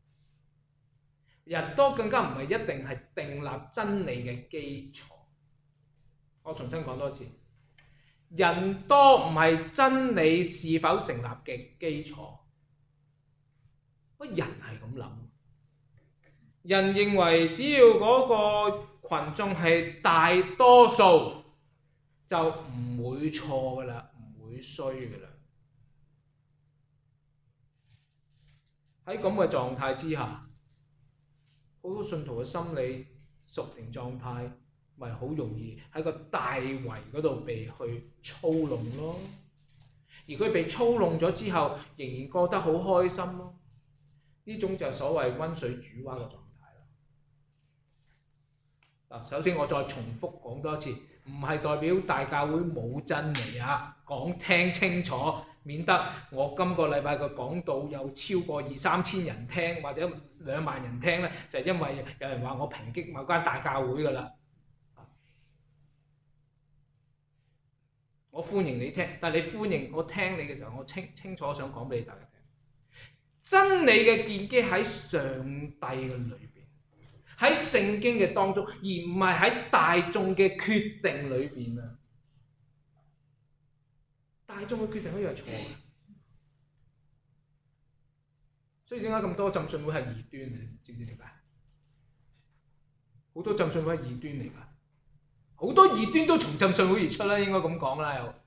Speaker 1: 人多更加唔係一定係訂立真理嘅基礎。我重新講多次，人多唔係真理是否成立嘅基礎。人係咁諗，人認為只要嗰個群眾係大多數，就唔會錯㗎啦，唔會衰㗎啦。喺咁嘅狀態之下，好多信徒嘅心理屬靈狀態咪好容易喺個大圍嗰度被去操弄咯。而佢被操弄咗之後，仍然覺得好開心咯。呢種就係所謂溫水煮蛙嘅狀態啦。首先我再重複講多一次，唔係代表大教會冇真理啊，講聽清楚，免得我今個禮拜嘅講道有超過2-3千人聽，或者2萬人聽咧，就係因為有人話我抨擊某間大教會㗎啦。我歡迎你聽，但係你歡迎我聽你嘅時候，我清楚想講俾大家聽。真理嘅建基喺上帝嘅裏邊，喺聖經嘅當中，而唔係喺大眾嘅決定裏邊啊！大眾嘅決定可以係錯嘅，所以點解咁多浸信會係異端嘅？知唔知點解？好多浸信會係異端嚟㗎，好多異端都從浸信會而出啦，應該咁講啦，又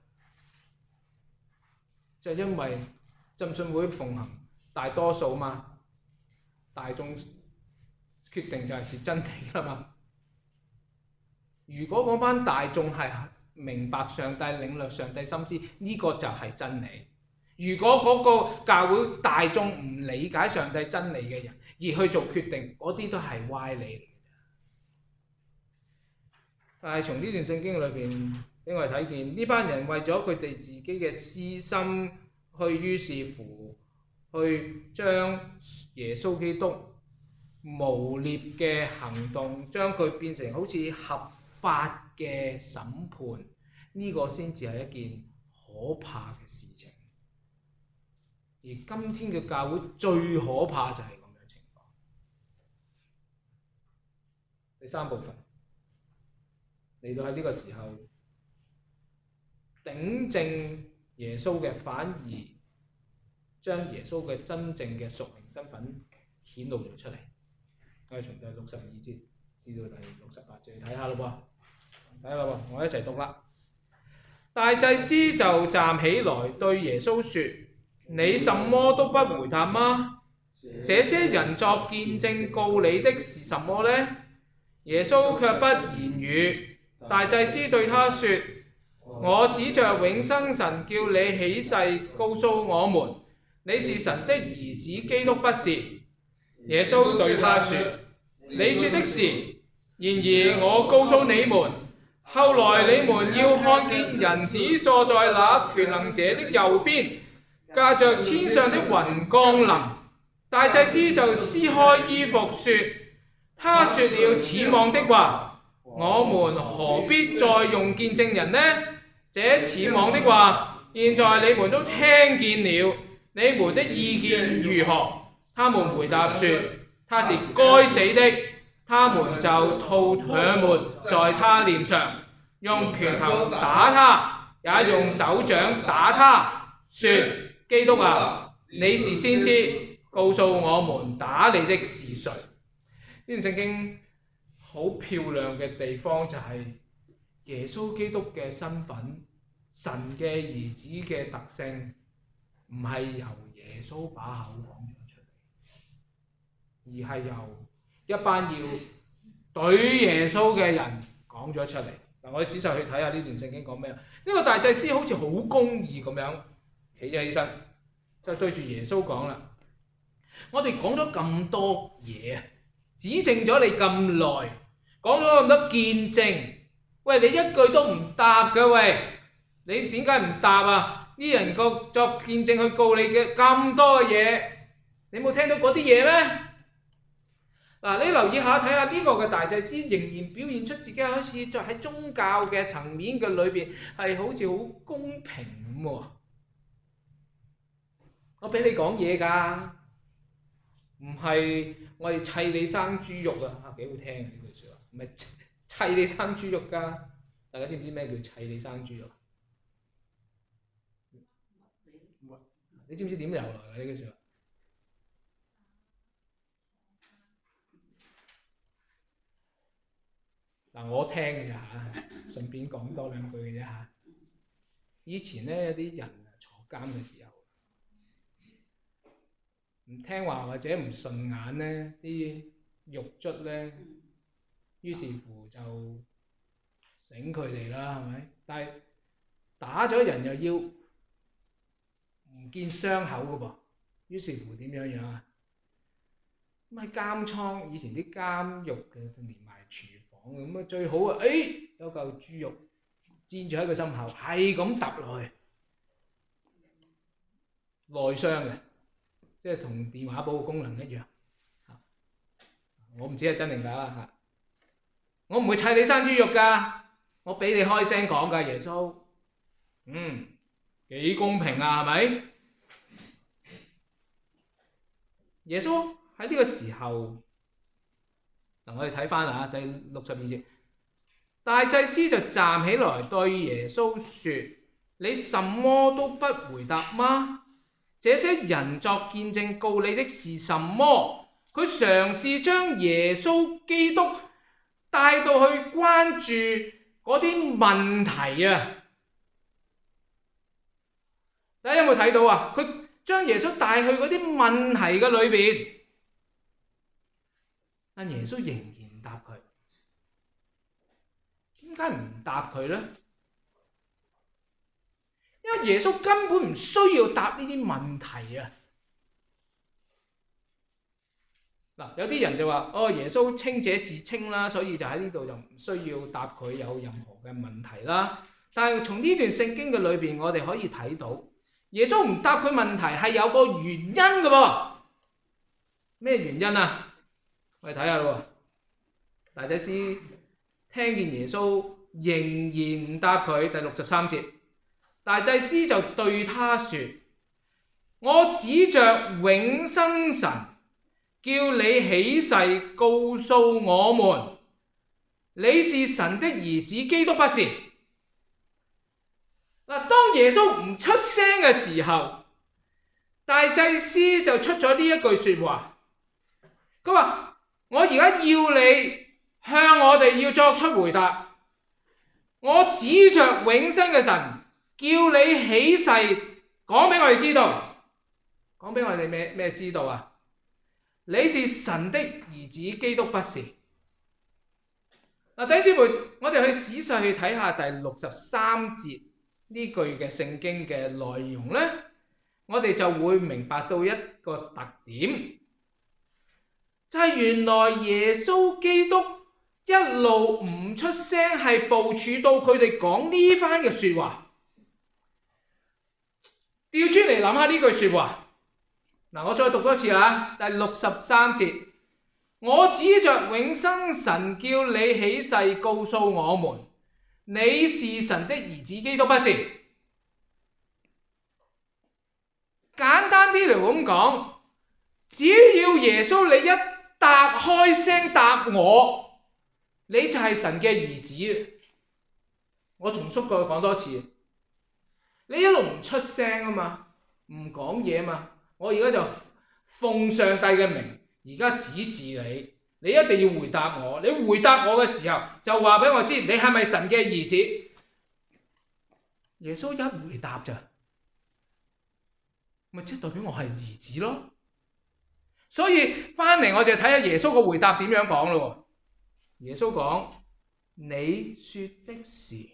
Speaker 1: 就係因為浸信會奉行大多數嘛，大眾決定就係真理啦嘛。如果嗰班大眾係明白上帝、領略上帝心思，呢個就係真理。如果嗰個教會大眾唔理解上帝真理嘅人而去做決定，嗰啲都係歪理嚟嘅。 但係從呢段聖經裏邊，俾我哋睇見呢班人為咗佢哋自己嘅私心，於是乎去將耶穌基督誣衊嘅行動，將佢變成好似合法嘅審判，呢個先至係一件可怕嘅事情。而今天嘅教會最可怕就係咁樣情況。第三部分嚟到喺呢個時候，頂正耶穌嘅，反而將耶穌嘅真正嘅屬靈身份顯露咗出嚟。我哋從第62節至到第68節睇下咯噃，睇下咯噃，我一齊讀啦。大祭司就站起來對耶穌說：你什麼都不回答嗎？這些人作見證告你的是什麼呢？耶穌卻不言語。大祭司對他說：我指着永生神叫你起誓告訴我們，你是神的兒子基督不是？耶穌對他說：你說的是。然而我告訴你們，後來你們要看見人子坐在那權能者的右邊，駕着天上的雲降臨。大祭司就撕開衣服說：他說了僭妄的話，我們何必再用見證人呢？這僭妄的話，現在你們都聽見了，你們的意見如何？他們回答說：他是該死的。他們就吐唾沫在他臉上，用拳頭打他，也用手掌打他，說：基督啊，你是先知，告訴我們打你的是誰？呢段聖經好漂亮嘅地方就係耶穌基督嘅身份，神嘅兒子嘅特性，唔係由耶穌把口講咗出嚟，而係由一班要對耶穌嘅人講咗出嚟。嗱，我哋仔細去睇下呢段聖經講咩？呢個大祭司好似好公義咁樣企咗起身，就對住耶穌講啦：我哋講咗咁多嘢啊，指證咗你咁耐，講咗咁多見證，喂，你一句都唔答嘅，喂，你點解唔答啊？啲人作見證去告你嘅咁多嘢，你冇聽到嗰啲嘢咩？嗱，你留意下睇下呢個嘅大祭司仍然表現出自己好似在喺宗教嘅層面嘅裏邊係好似好公平咁喎。我俾你講嘢㗎，唔係我哋砌你生豬肉啊！幾好聽啊呢句説話，唔係砌你生豬肉㗎。大家知唔知咩叫砌你生豬肉？你知唔知點由來㗎呢句説話？嗱，我聽嘅咋嚇，順便講多兩句嘅啫嚇。以前咧有啲人坐監嘅時候，唔聽話或者唔順眼咧，啲獄卒咧，於是乎就醒佢哋啦，係咪？但係打咗人又要唔見傷口嘅噃，於是乎點樣樣啊？咁喺監倉，以前啲監獄嘅連埋廚房咁啊，最好啊，有嚿豬肉煎住喺個心口，係咁揼落去，內傷嘅，即係同電話簿嘅功能一樣。我唔知係真定假啦嚇，我唔會砌你生豬肉㗎，我俾你開聲講㗎，耶穌，幾公平啊，係咪？耶穌喺呢個時候，嗱，我哋睇翻啊，第62節，大祭司就站起來對耶穌說：你什麼都不回答嗎？這些人作見證告你的是什麼？佢嘗試將耶穌基督帶到去關注嗰啲問題啊！大家有冇睇到啊？佢將耶穌帶去嗰啲問題嘅裏邊，但耶穌仍然唔答佢。點解唔答佢呢？因為耶穌根本唔需要答呢啲問題啊！ 嗱，有啲人就話耶穌清者自清啦，所以就喺呢度就唔需要答佢有任何嘅問題啦。但係從呢段聖經嘅裏邊，我哋可以睇到耶穌唔答佢問題係有個原因嘅噃。咩原因啊？我哋睇下咯。大祭司聽見耶穌仍然唔答佢，第63節，大祭司就對他說：我指着永生神，叫你起誓告訴我們，你是神的兒子基督不是？嗱，當耶穌唔出聲嘅時候，大祭司就出咗呢一句說話，佢話：我而家要你向我哋要作出回答，我指着永生嘅神，叫你起誓講俾我哋知道，講俾我哋咩知道啊？你是神的兒子基督不是？嗱，弟兄姊妹，我哋去仔細去睇下第63節呢句嘅聖經嘅內容呢，我哋就會明白到一個特點，就係原來耶穌基督一路唔出聲，係部署到佢哋講呢番嘅說話。調轉嚟諗下呢句說話，嗱，我再讀多次啦，第63節，我指着永生神叫你起誓告訴我們，你是神的兒子基督不是？簡單啲嚟咁講，只要耶穌你一答開聲答我，你就係神嘅兒子。我重複過講多次，你一路唔出聲啊嘛，唔講嘢啊嘛，我而家就奉上帝嘅名，而家指示你，你一定要回答我。你回答我嘅時候，就話俾我知你係咪神嘅兒子。耶穌一回答咋，咪即係代表我係兒子咯。所以翻嚟我就睇下耶穌個回答點樣講咯。耶穌講：你說的是。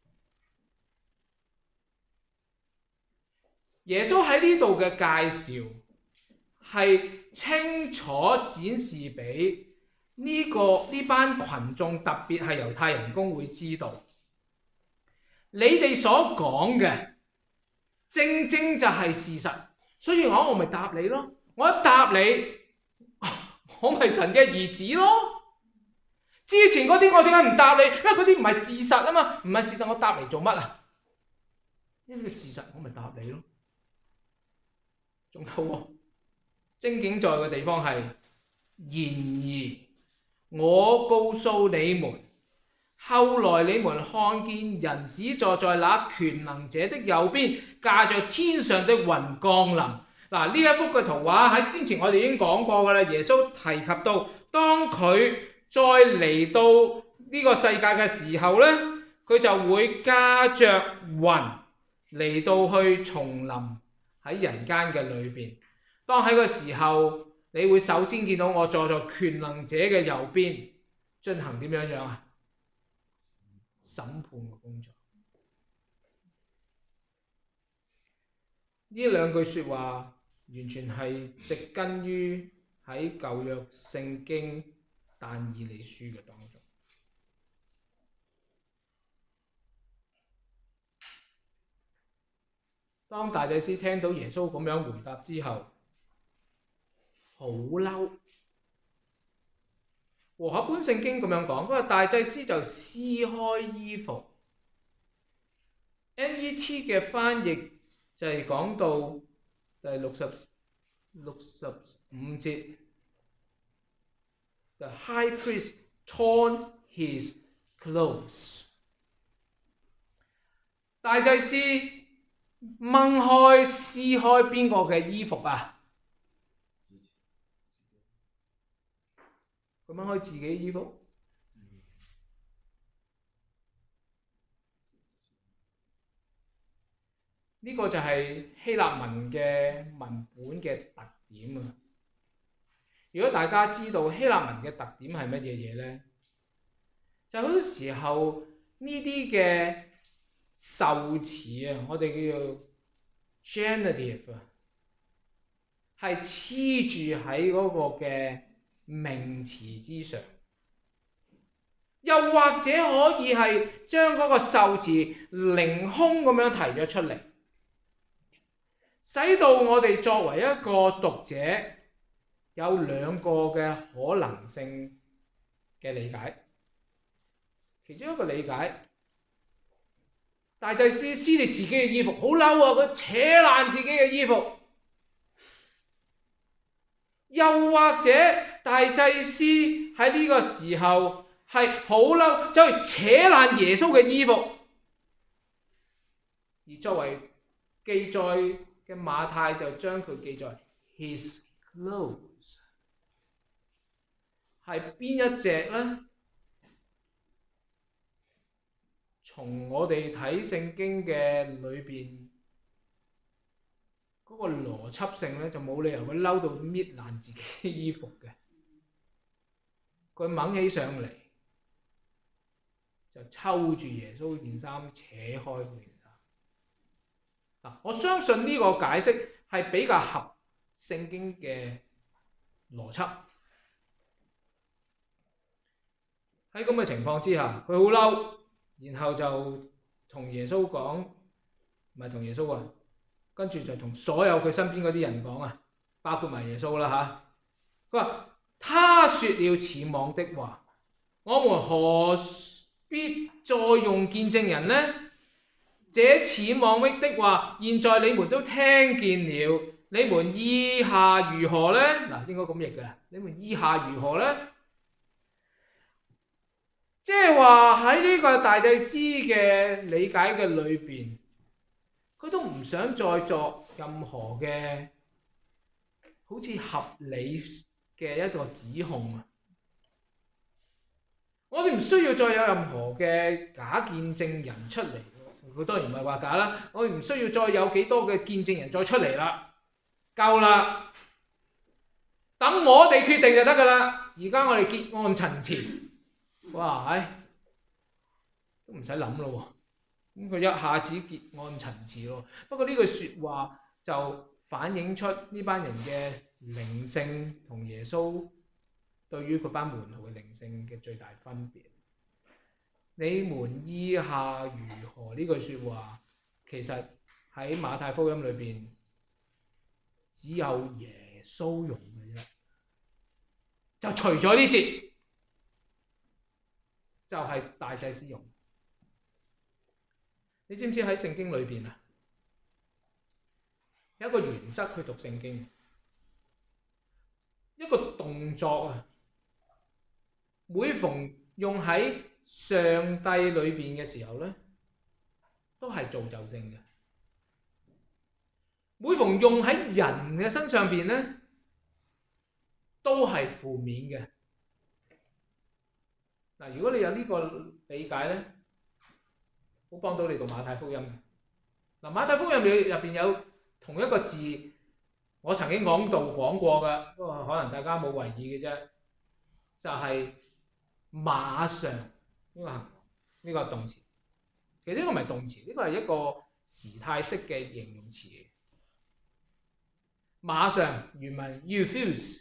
Speaker 1: 耶穌喺呢度嘅介紹係清楚展示俾呢班群眾，特別係猶太人公會知道，你哋所講嘅正正就係事實。所以我咪答你咯，我一答你，我咪神嘅兒子咯。之前嗰啲我點解唔答你？因為嗰啲唔係事實啊嘛，唔係事實我答嚟做乜啊？因為事實我咪答你咯。仲有喎，精警在嘅地方係，然而我告訴你們，後來你們看見人子坐在那權能者的右邊，駕着天上的雲降臨。嗱，呢一幅嘅圖畫喺先前我哋已經講過㗎啦。耶穌提及到，當佢再嚟到呢個世界嘅時候呢，佢就會駕着雲嚟到去重臨喺人間嘅裏邊。當喺個時候，你會首先見到我坐在權能者嘅右邊，進行點樣啊？審判嘅工作。呢兩句說話完全係植根於喺舊約聖經但以理書嘅當中。當大祭司聽到耶穌咁樣回答之後，好嬲。和合本聖經咁樣講，佢話大祭司就撕開衣服。NET 嘅翻譯就係講到第65節 ，The high priest torn his clothes。大祭司掹開撕開邊個嘅衣服啊？佢掹開自己衣服，呢個就係希臘文嘅文本嘅特點啊！如果大家知道希臘文嘅特點係乜嘢嘢呢？就好多時候呢啲嘅受詞啊，我哋叫做 genitive 啊，係黐住喺嗰個嘅名詞之上，又或者可以係將嗰個受詞凌空咁樣提咗出嚟，使到我哋作為一個讀者有兩個嘅可能性嘅理解。其中一個理解，大祭司撕裂自己嘅衣服，好嬲啊！佢扯爛自己嘅衣服。又或者大祭司喺呢個時候係好嬲，走去扯爛耶穌嘅衣服。而作為記載嘅馬太就將佢記載 his clothes， 係邊一隻呢？從我哋睇聖經嘅裏邊嗰個邏輯性咧，就冇理由佢嬲到搣爛自己啲衣服嘅。佢掹起上嚟就抽住耶穌件衫，扯開佢件衫。嗱，我相信呢個解釋係比較合聖經嘅邏輯。喺咁嘅情況之下，佢好嬲。然後就同耶穌講，唔係同耶穌啊，跟住就同所有佢身邊嗰啲人講啊，包括埋耶穌啦嚇。佢話：他說了僭妄的話，我們何必再用見證人呢？這僭妄的話，現在你們都聽見了，你們意下如何呢？嗱，應該咁譯嘅，你們意下如何呢？即係話喺呢個大祭司嘅理解嘅裏邊，佢都唔想再作任何嘅好似合理嘅一個指控啊！我哋唔需要再有任何嘅假見證人出嚟，佢當然唔係話假啦。我哋唔需要再有幾多嘅見證人再出嚟啦，夠啦，等我哋決定就得㗎啦。而家我哋結案陳詞。哇，都唔使諗咯喎，咁佢一下子結案陳詞咯。不過呢句説話就反映出呢班人嘅靈性同耶穌對於佢班門徒嘅靈性嘅最大分別。你們意下如何呢句説話，其實喺馬太福音裏邊只有耶穌用嘅啫，就除咗呢節。就係大祭司用。你知唔知喺聖經裏邊啊，有一個原則去讀聖經，一個動作啊，每逢用喺上帝裏邊嘅時候咧，都係造就性嘅；每逢用喺人嘅身上邊咧，都係負面嘅。嗱，如果你有呢個理解咧，好幫到你讀馬太福音。嗱，馬太福音入邊有同一個字，我曾經講過嘅，不過可能大家冇為意嘅啫，就係馬上呢個行為，呢個動詞。其實呢個唔係動詞，呢個係一個時態式嘅形容詞。馬上原文 refuse，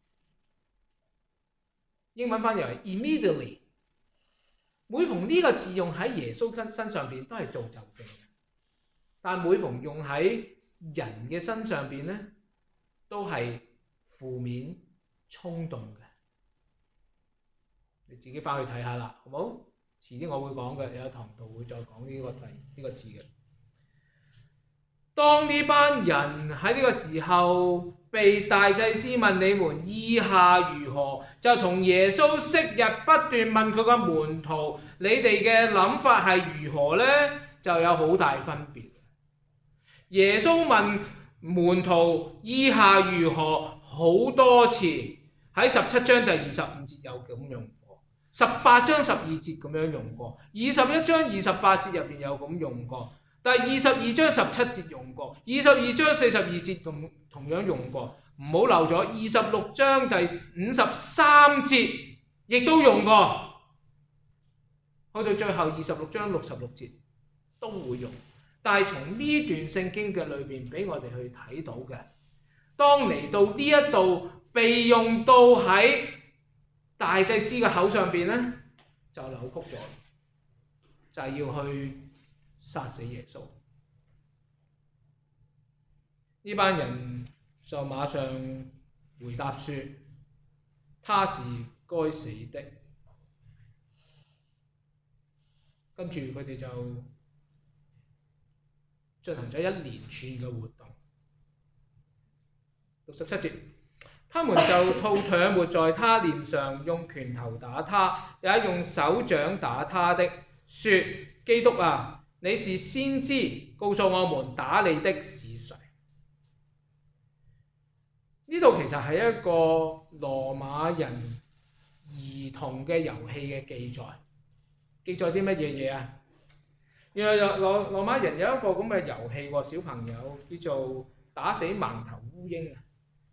Speaker 1: 英文翻譯為 immediately。每逢呢個字用喺耶穌身上邊都係造就性嘅，但每逢用喺人嘅身上邊咧，都係負面衝動嘅。你自己翻去睇下啦，好冇？遲啲我會講嘅，有一堂度會再講呢個字嘅。當呢班人喺呢個時候被大祭司問你們意下如何，就同耶穌昔日不斷問佢個門徒，你哋嘅諗法係如何呢？就有好大分別。耶穌問門徒意下如何好多次，喺17章第25節有咁用過，18章12節咁樣用過，21章28節入邊有咁用過。第22章17節用過，22章42節同樣用過，唔好漏咗。26章第53節亦都用過，去到最後26章66節都會用。但係從呢段聖經嘅裏邊俾我哋去睇到嘅， 當嚟到呢一度被用到喺大祭司嘅口上邊咧，就扭曲咗，就係要去殺死耶穌。呢班人就馬上回答說：他是該死的。跟住佢哋就進行咗一連串嘅活動。17節，他們就吐唾沫在他臉上，用拳頭打他，也用手掌打他的，說：基督啊，你是先知，告訴我們打你的是誰？呢度其實係一個羅馬人兒童嘅遊戲嘅記載，記載啲乜嘢嘢啊？原來羅馬人有一個咁嘅遊戲喎，小朋友叫做打死盲頭烏蠅啊！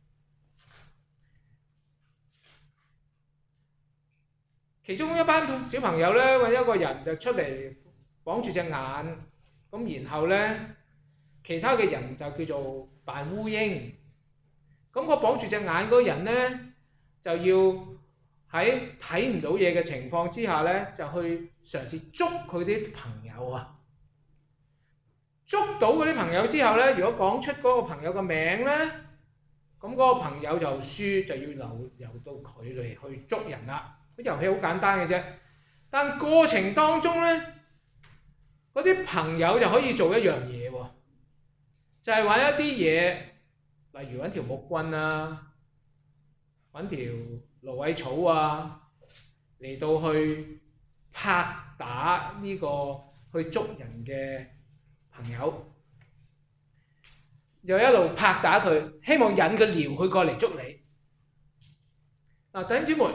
Speaker 1: 其中一班小朋友咧，揾一個人就出嚟綁住隻眼，咁然後咧，其他嘅人就叫做扮烏蠅。咁個綁住隻眼嗰個人咧，就要喺睇唔到嘢嘅情況之下咧，就去嘗試捉佢啲朋友啊！捉到嗰啲朋友之後咧，如果講出嗰個朋友嘅名咧，咁嗰個朋友就輸，就要由到佢嚟去捉人啦。個遊戲好簡單嘅啫，但過程當中咧，嗰啲朋友就可以做一樣嘢喎，就係揾一啲嘢，例如揾條木棍啊，揾條蘆葦草啊，嚟到去拍打呢個去捉人嘅朋友，又一路拍打佢，希望引佢撩佢過嚟捉你。嗱，弟兄姊妹，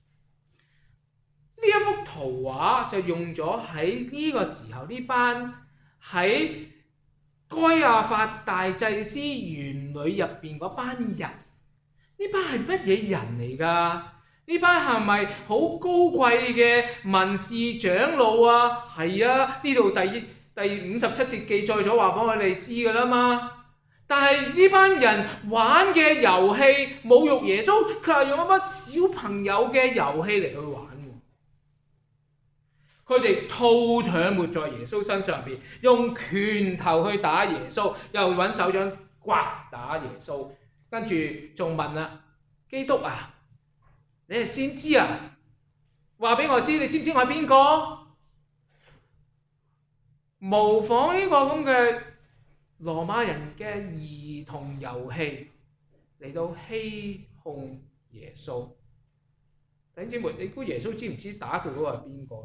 Speaker 1: 呢一幅圖畫就用咗喺呢個時候，呢班喺該亞法大祭司園裏入邊嗰班人，呢班係乜嘢人嚟㗎？呢班係咪好高貴嘅文士長老啊？係啊，呢度第57節記載咗話俾我哋知㗎啦嘛。但係呢班人玩嘅遊戲侮辱耶穌，佢係用一班小朋友嘅遊戲嚟去玩喎。佢哋吐唾沫在耶穌身上邊，用拳頭去打耶穌，又揾手掌刮打耶穌，跟住仲問啦：基督啊，你係先知啊？話俾我知，你知唔知我係邊個？模仿呢個咁嘅羅馬人嘅兒童遊戲嚟到欺哄耶穌。弟兄姊妹，你估耶穌知唔知打佢嗰個係邊個？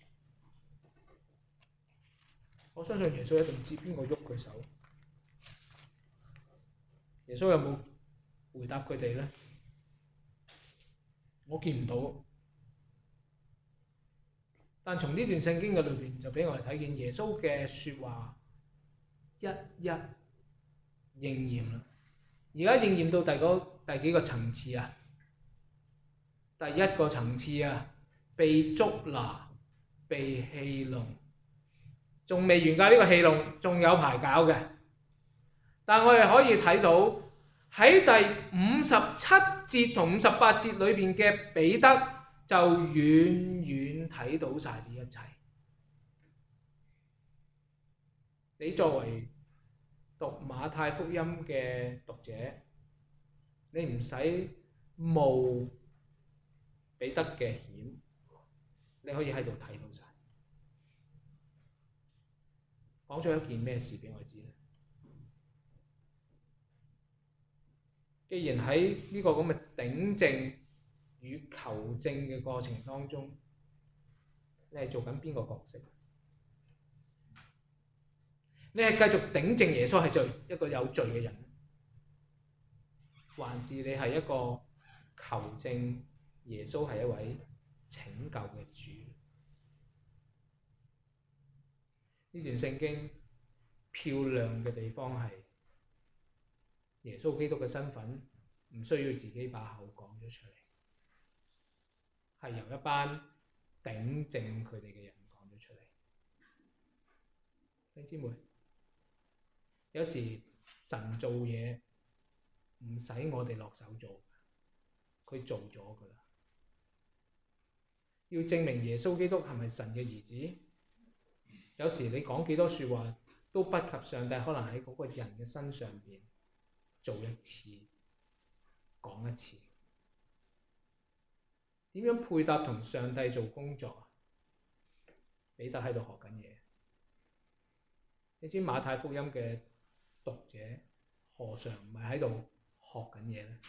Speaker 1: 我相信耶穌一定知邊個喐佢手。耶穌有冇回答佢哋呢？我見唔到。但從呢段聖經嘅裏邊就俾我哋睇見耶穌嘅説話一一應驗啦。而家應驗到第幾個層次啊？第一個層次啊，被捉拿、被戲弄，仲未完㗎，呢個戲弄仲有排搞嘅。但我哋可以睇到喺第57節同58節裏邊嘅彼得就遠遠睇到晒呢一切。你作為讀馬太福音嘅讀者，你唔使冒彼得嘅險，你可以喺度睇到晒。講咗一件咩事俾我知咧？既然喺呢個咁嘅頂正與求證嘅過程當中，你係做緊邊個角色？你係繼續頂正耶穌係一個有罪嘅人，還是你係一個求證耶穌係一位拯救嘅主？呢段聖經漂亮嘅地方係耶穌基督嘅身份唔需要自己把口講咗出嚟，係由一班頂正佢哋嘅人講咗出嚟。弟兄姊妹，有時神做嘢唔使我哋落手做，佢做咗㗎啦。要證明耶穌基督係咪神嘅兒子，有時你講幾多説話都不及上帝可能喺嗰個人嘅身上邊做一次，講一次。點樣配搭同上帝做工作啊？彼得喺度學緊嘢。你知馬太福音嘅讀者何嘗唔係喺度學緊嘢呢？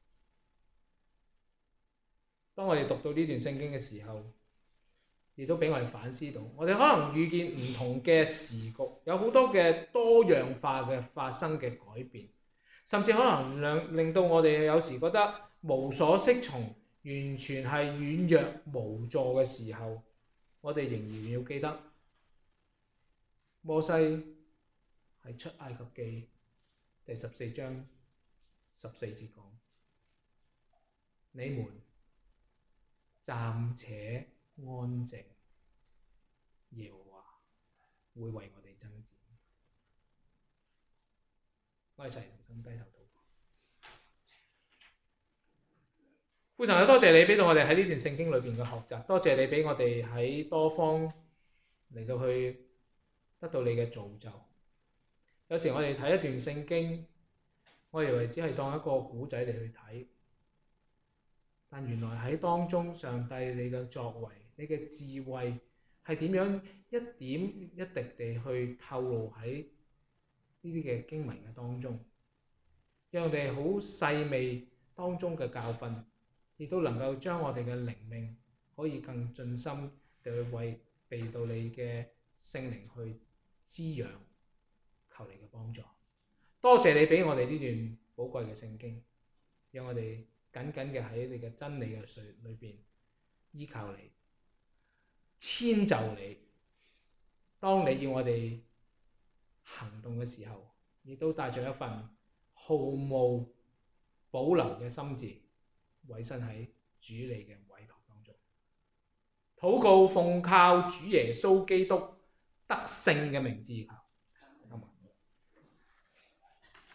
Speaker 1: 當我哋讀到呢段聖經嘅時候，亦都俾我哋反思到，我哋可能遇見唔同嘅時局，有好多嘅多樣化嘅發生嘅改變，甚至可能令到我哋有時覺得無所適從，完全係軟弱無助嘅時候，我哋仍然要記得摩西喺出埃及記第14章14節講：你們暫且安靜，耶和華會為我哋爭戰。我哋一齊同心低頭禱告。父神啊，多謝你俾到我哋喺呢段聖經裏邊嘅學習，多謝你俾我哋喺多方嚟到去得到你嘅造就。有時我哋睇一段聖經，我以為只係當一個古仔嚟去睇，但原來喺當中上帝你嘅作為，你嘅智慧係點樣一點一滴地去透露喺呢啲嘅經文嘅當中，讓我哋好細微當中嘅教訓，亦都能夠將我哋嘅靈命可以更盡心地去為被到你嘅聖靈去滋養，求你嘅幫助。多謝你俾我哋呢段寶貴嘅聖經，讓我哋緊緊嘅喺你嘅真理嘅水裏邊依靠你，遷就你。當你要我哋行動嘅時候，亦都帶着一份毫無保留嘅心志，委身喺主你嘅委託當中。禱告奉靠主耶穌基督得勝嘅名字而求。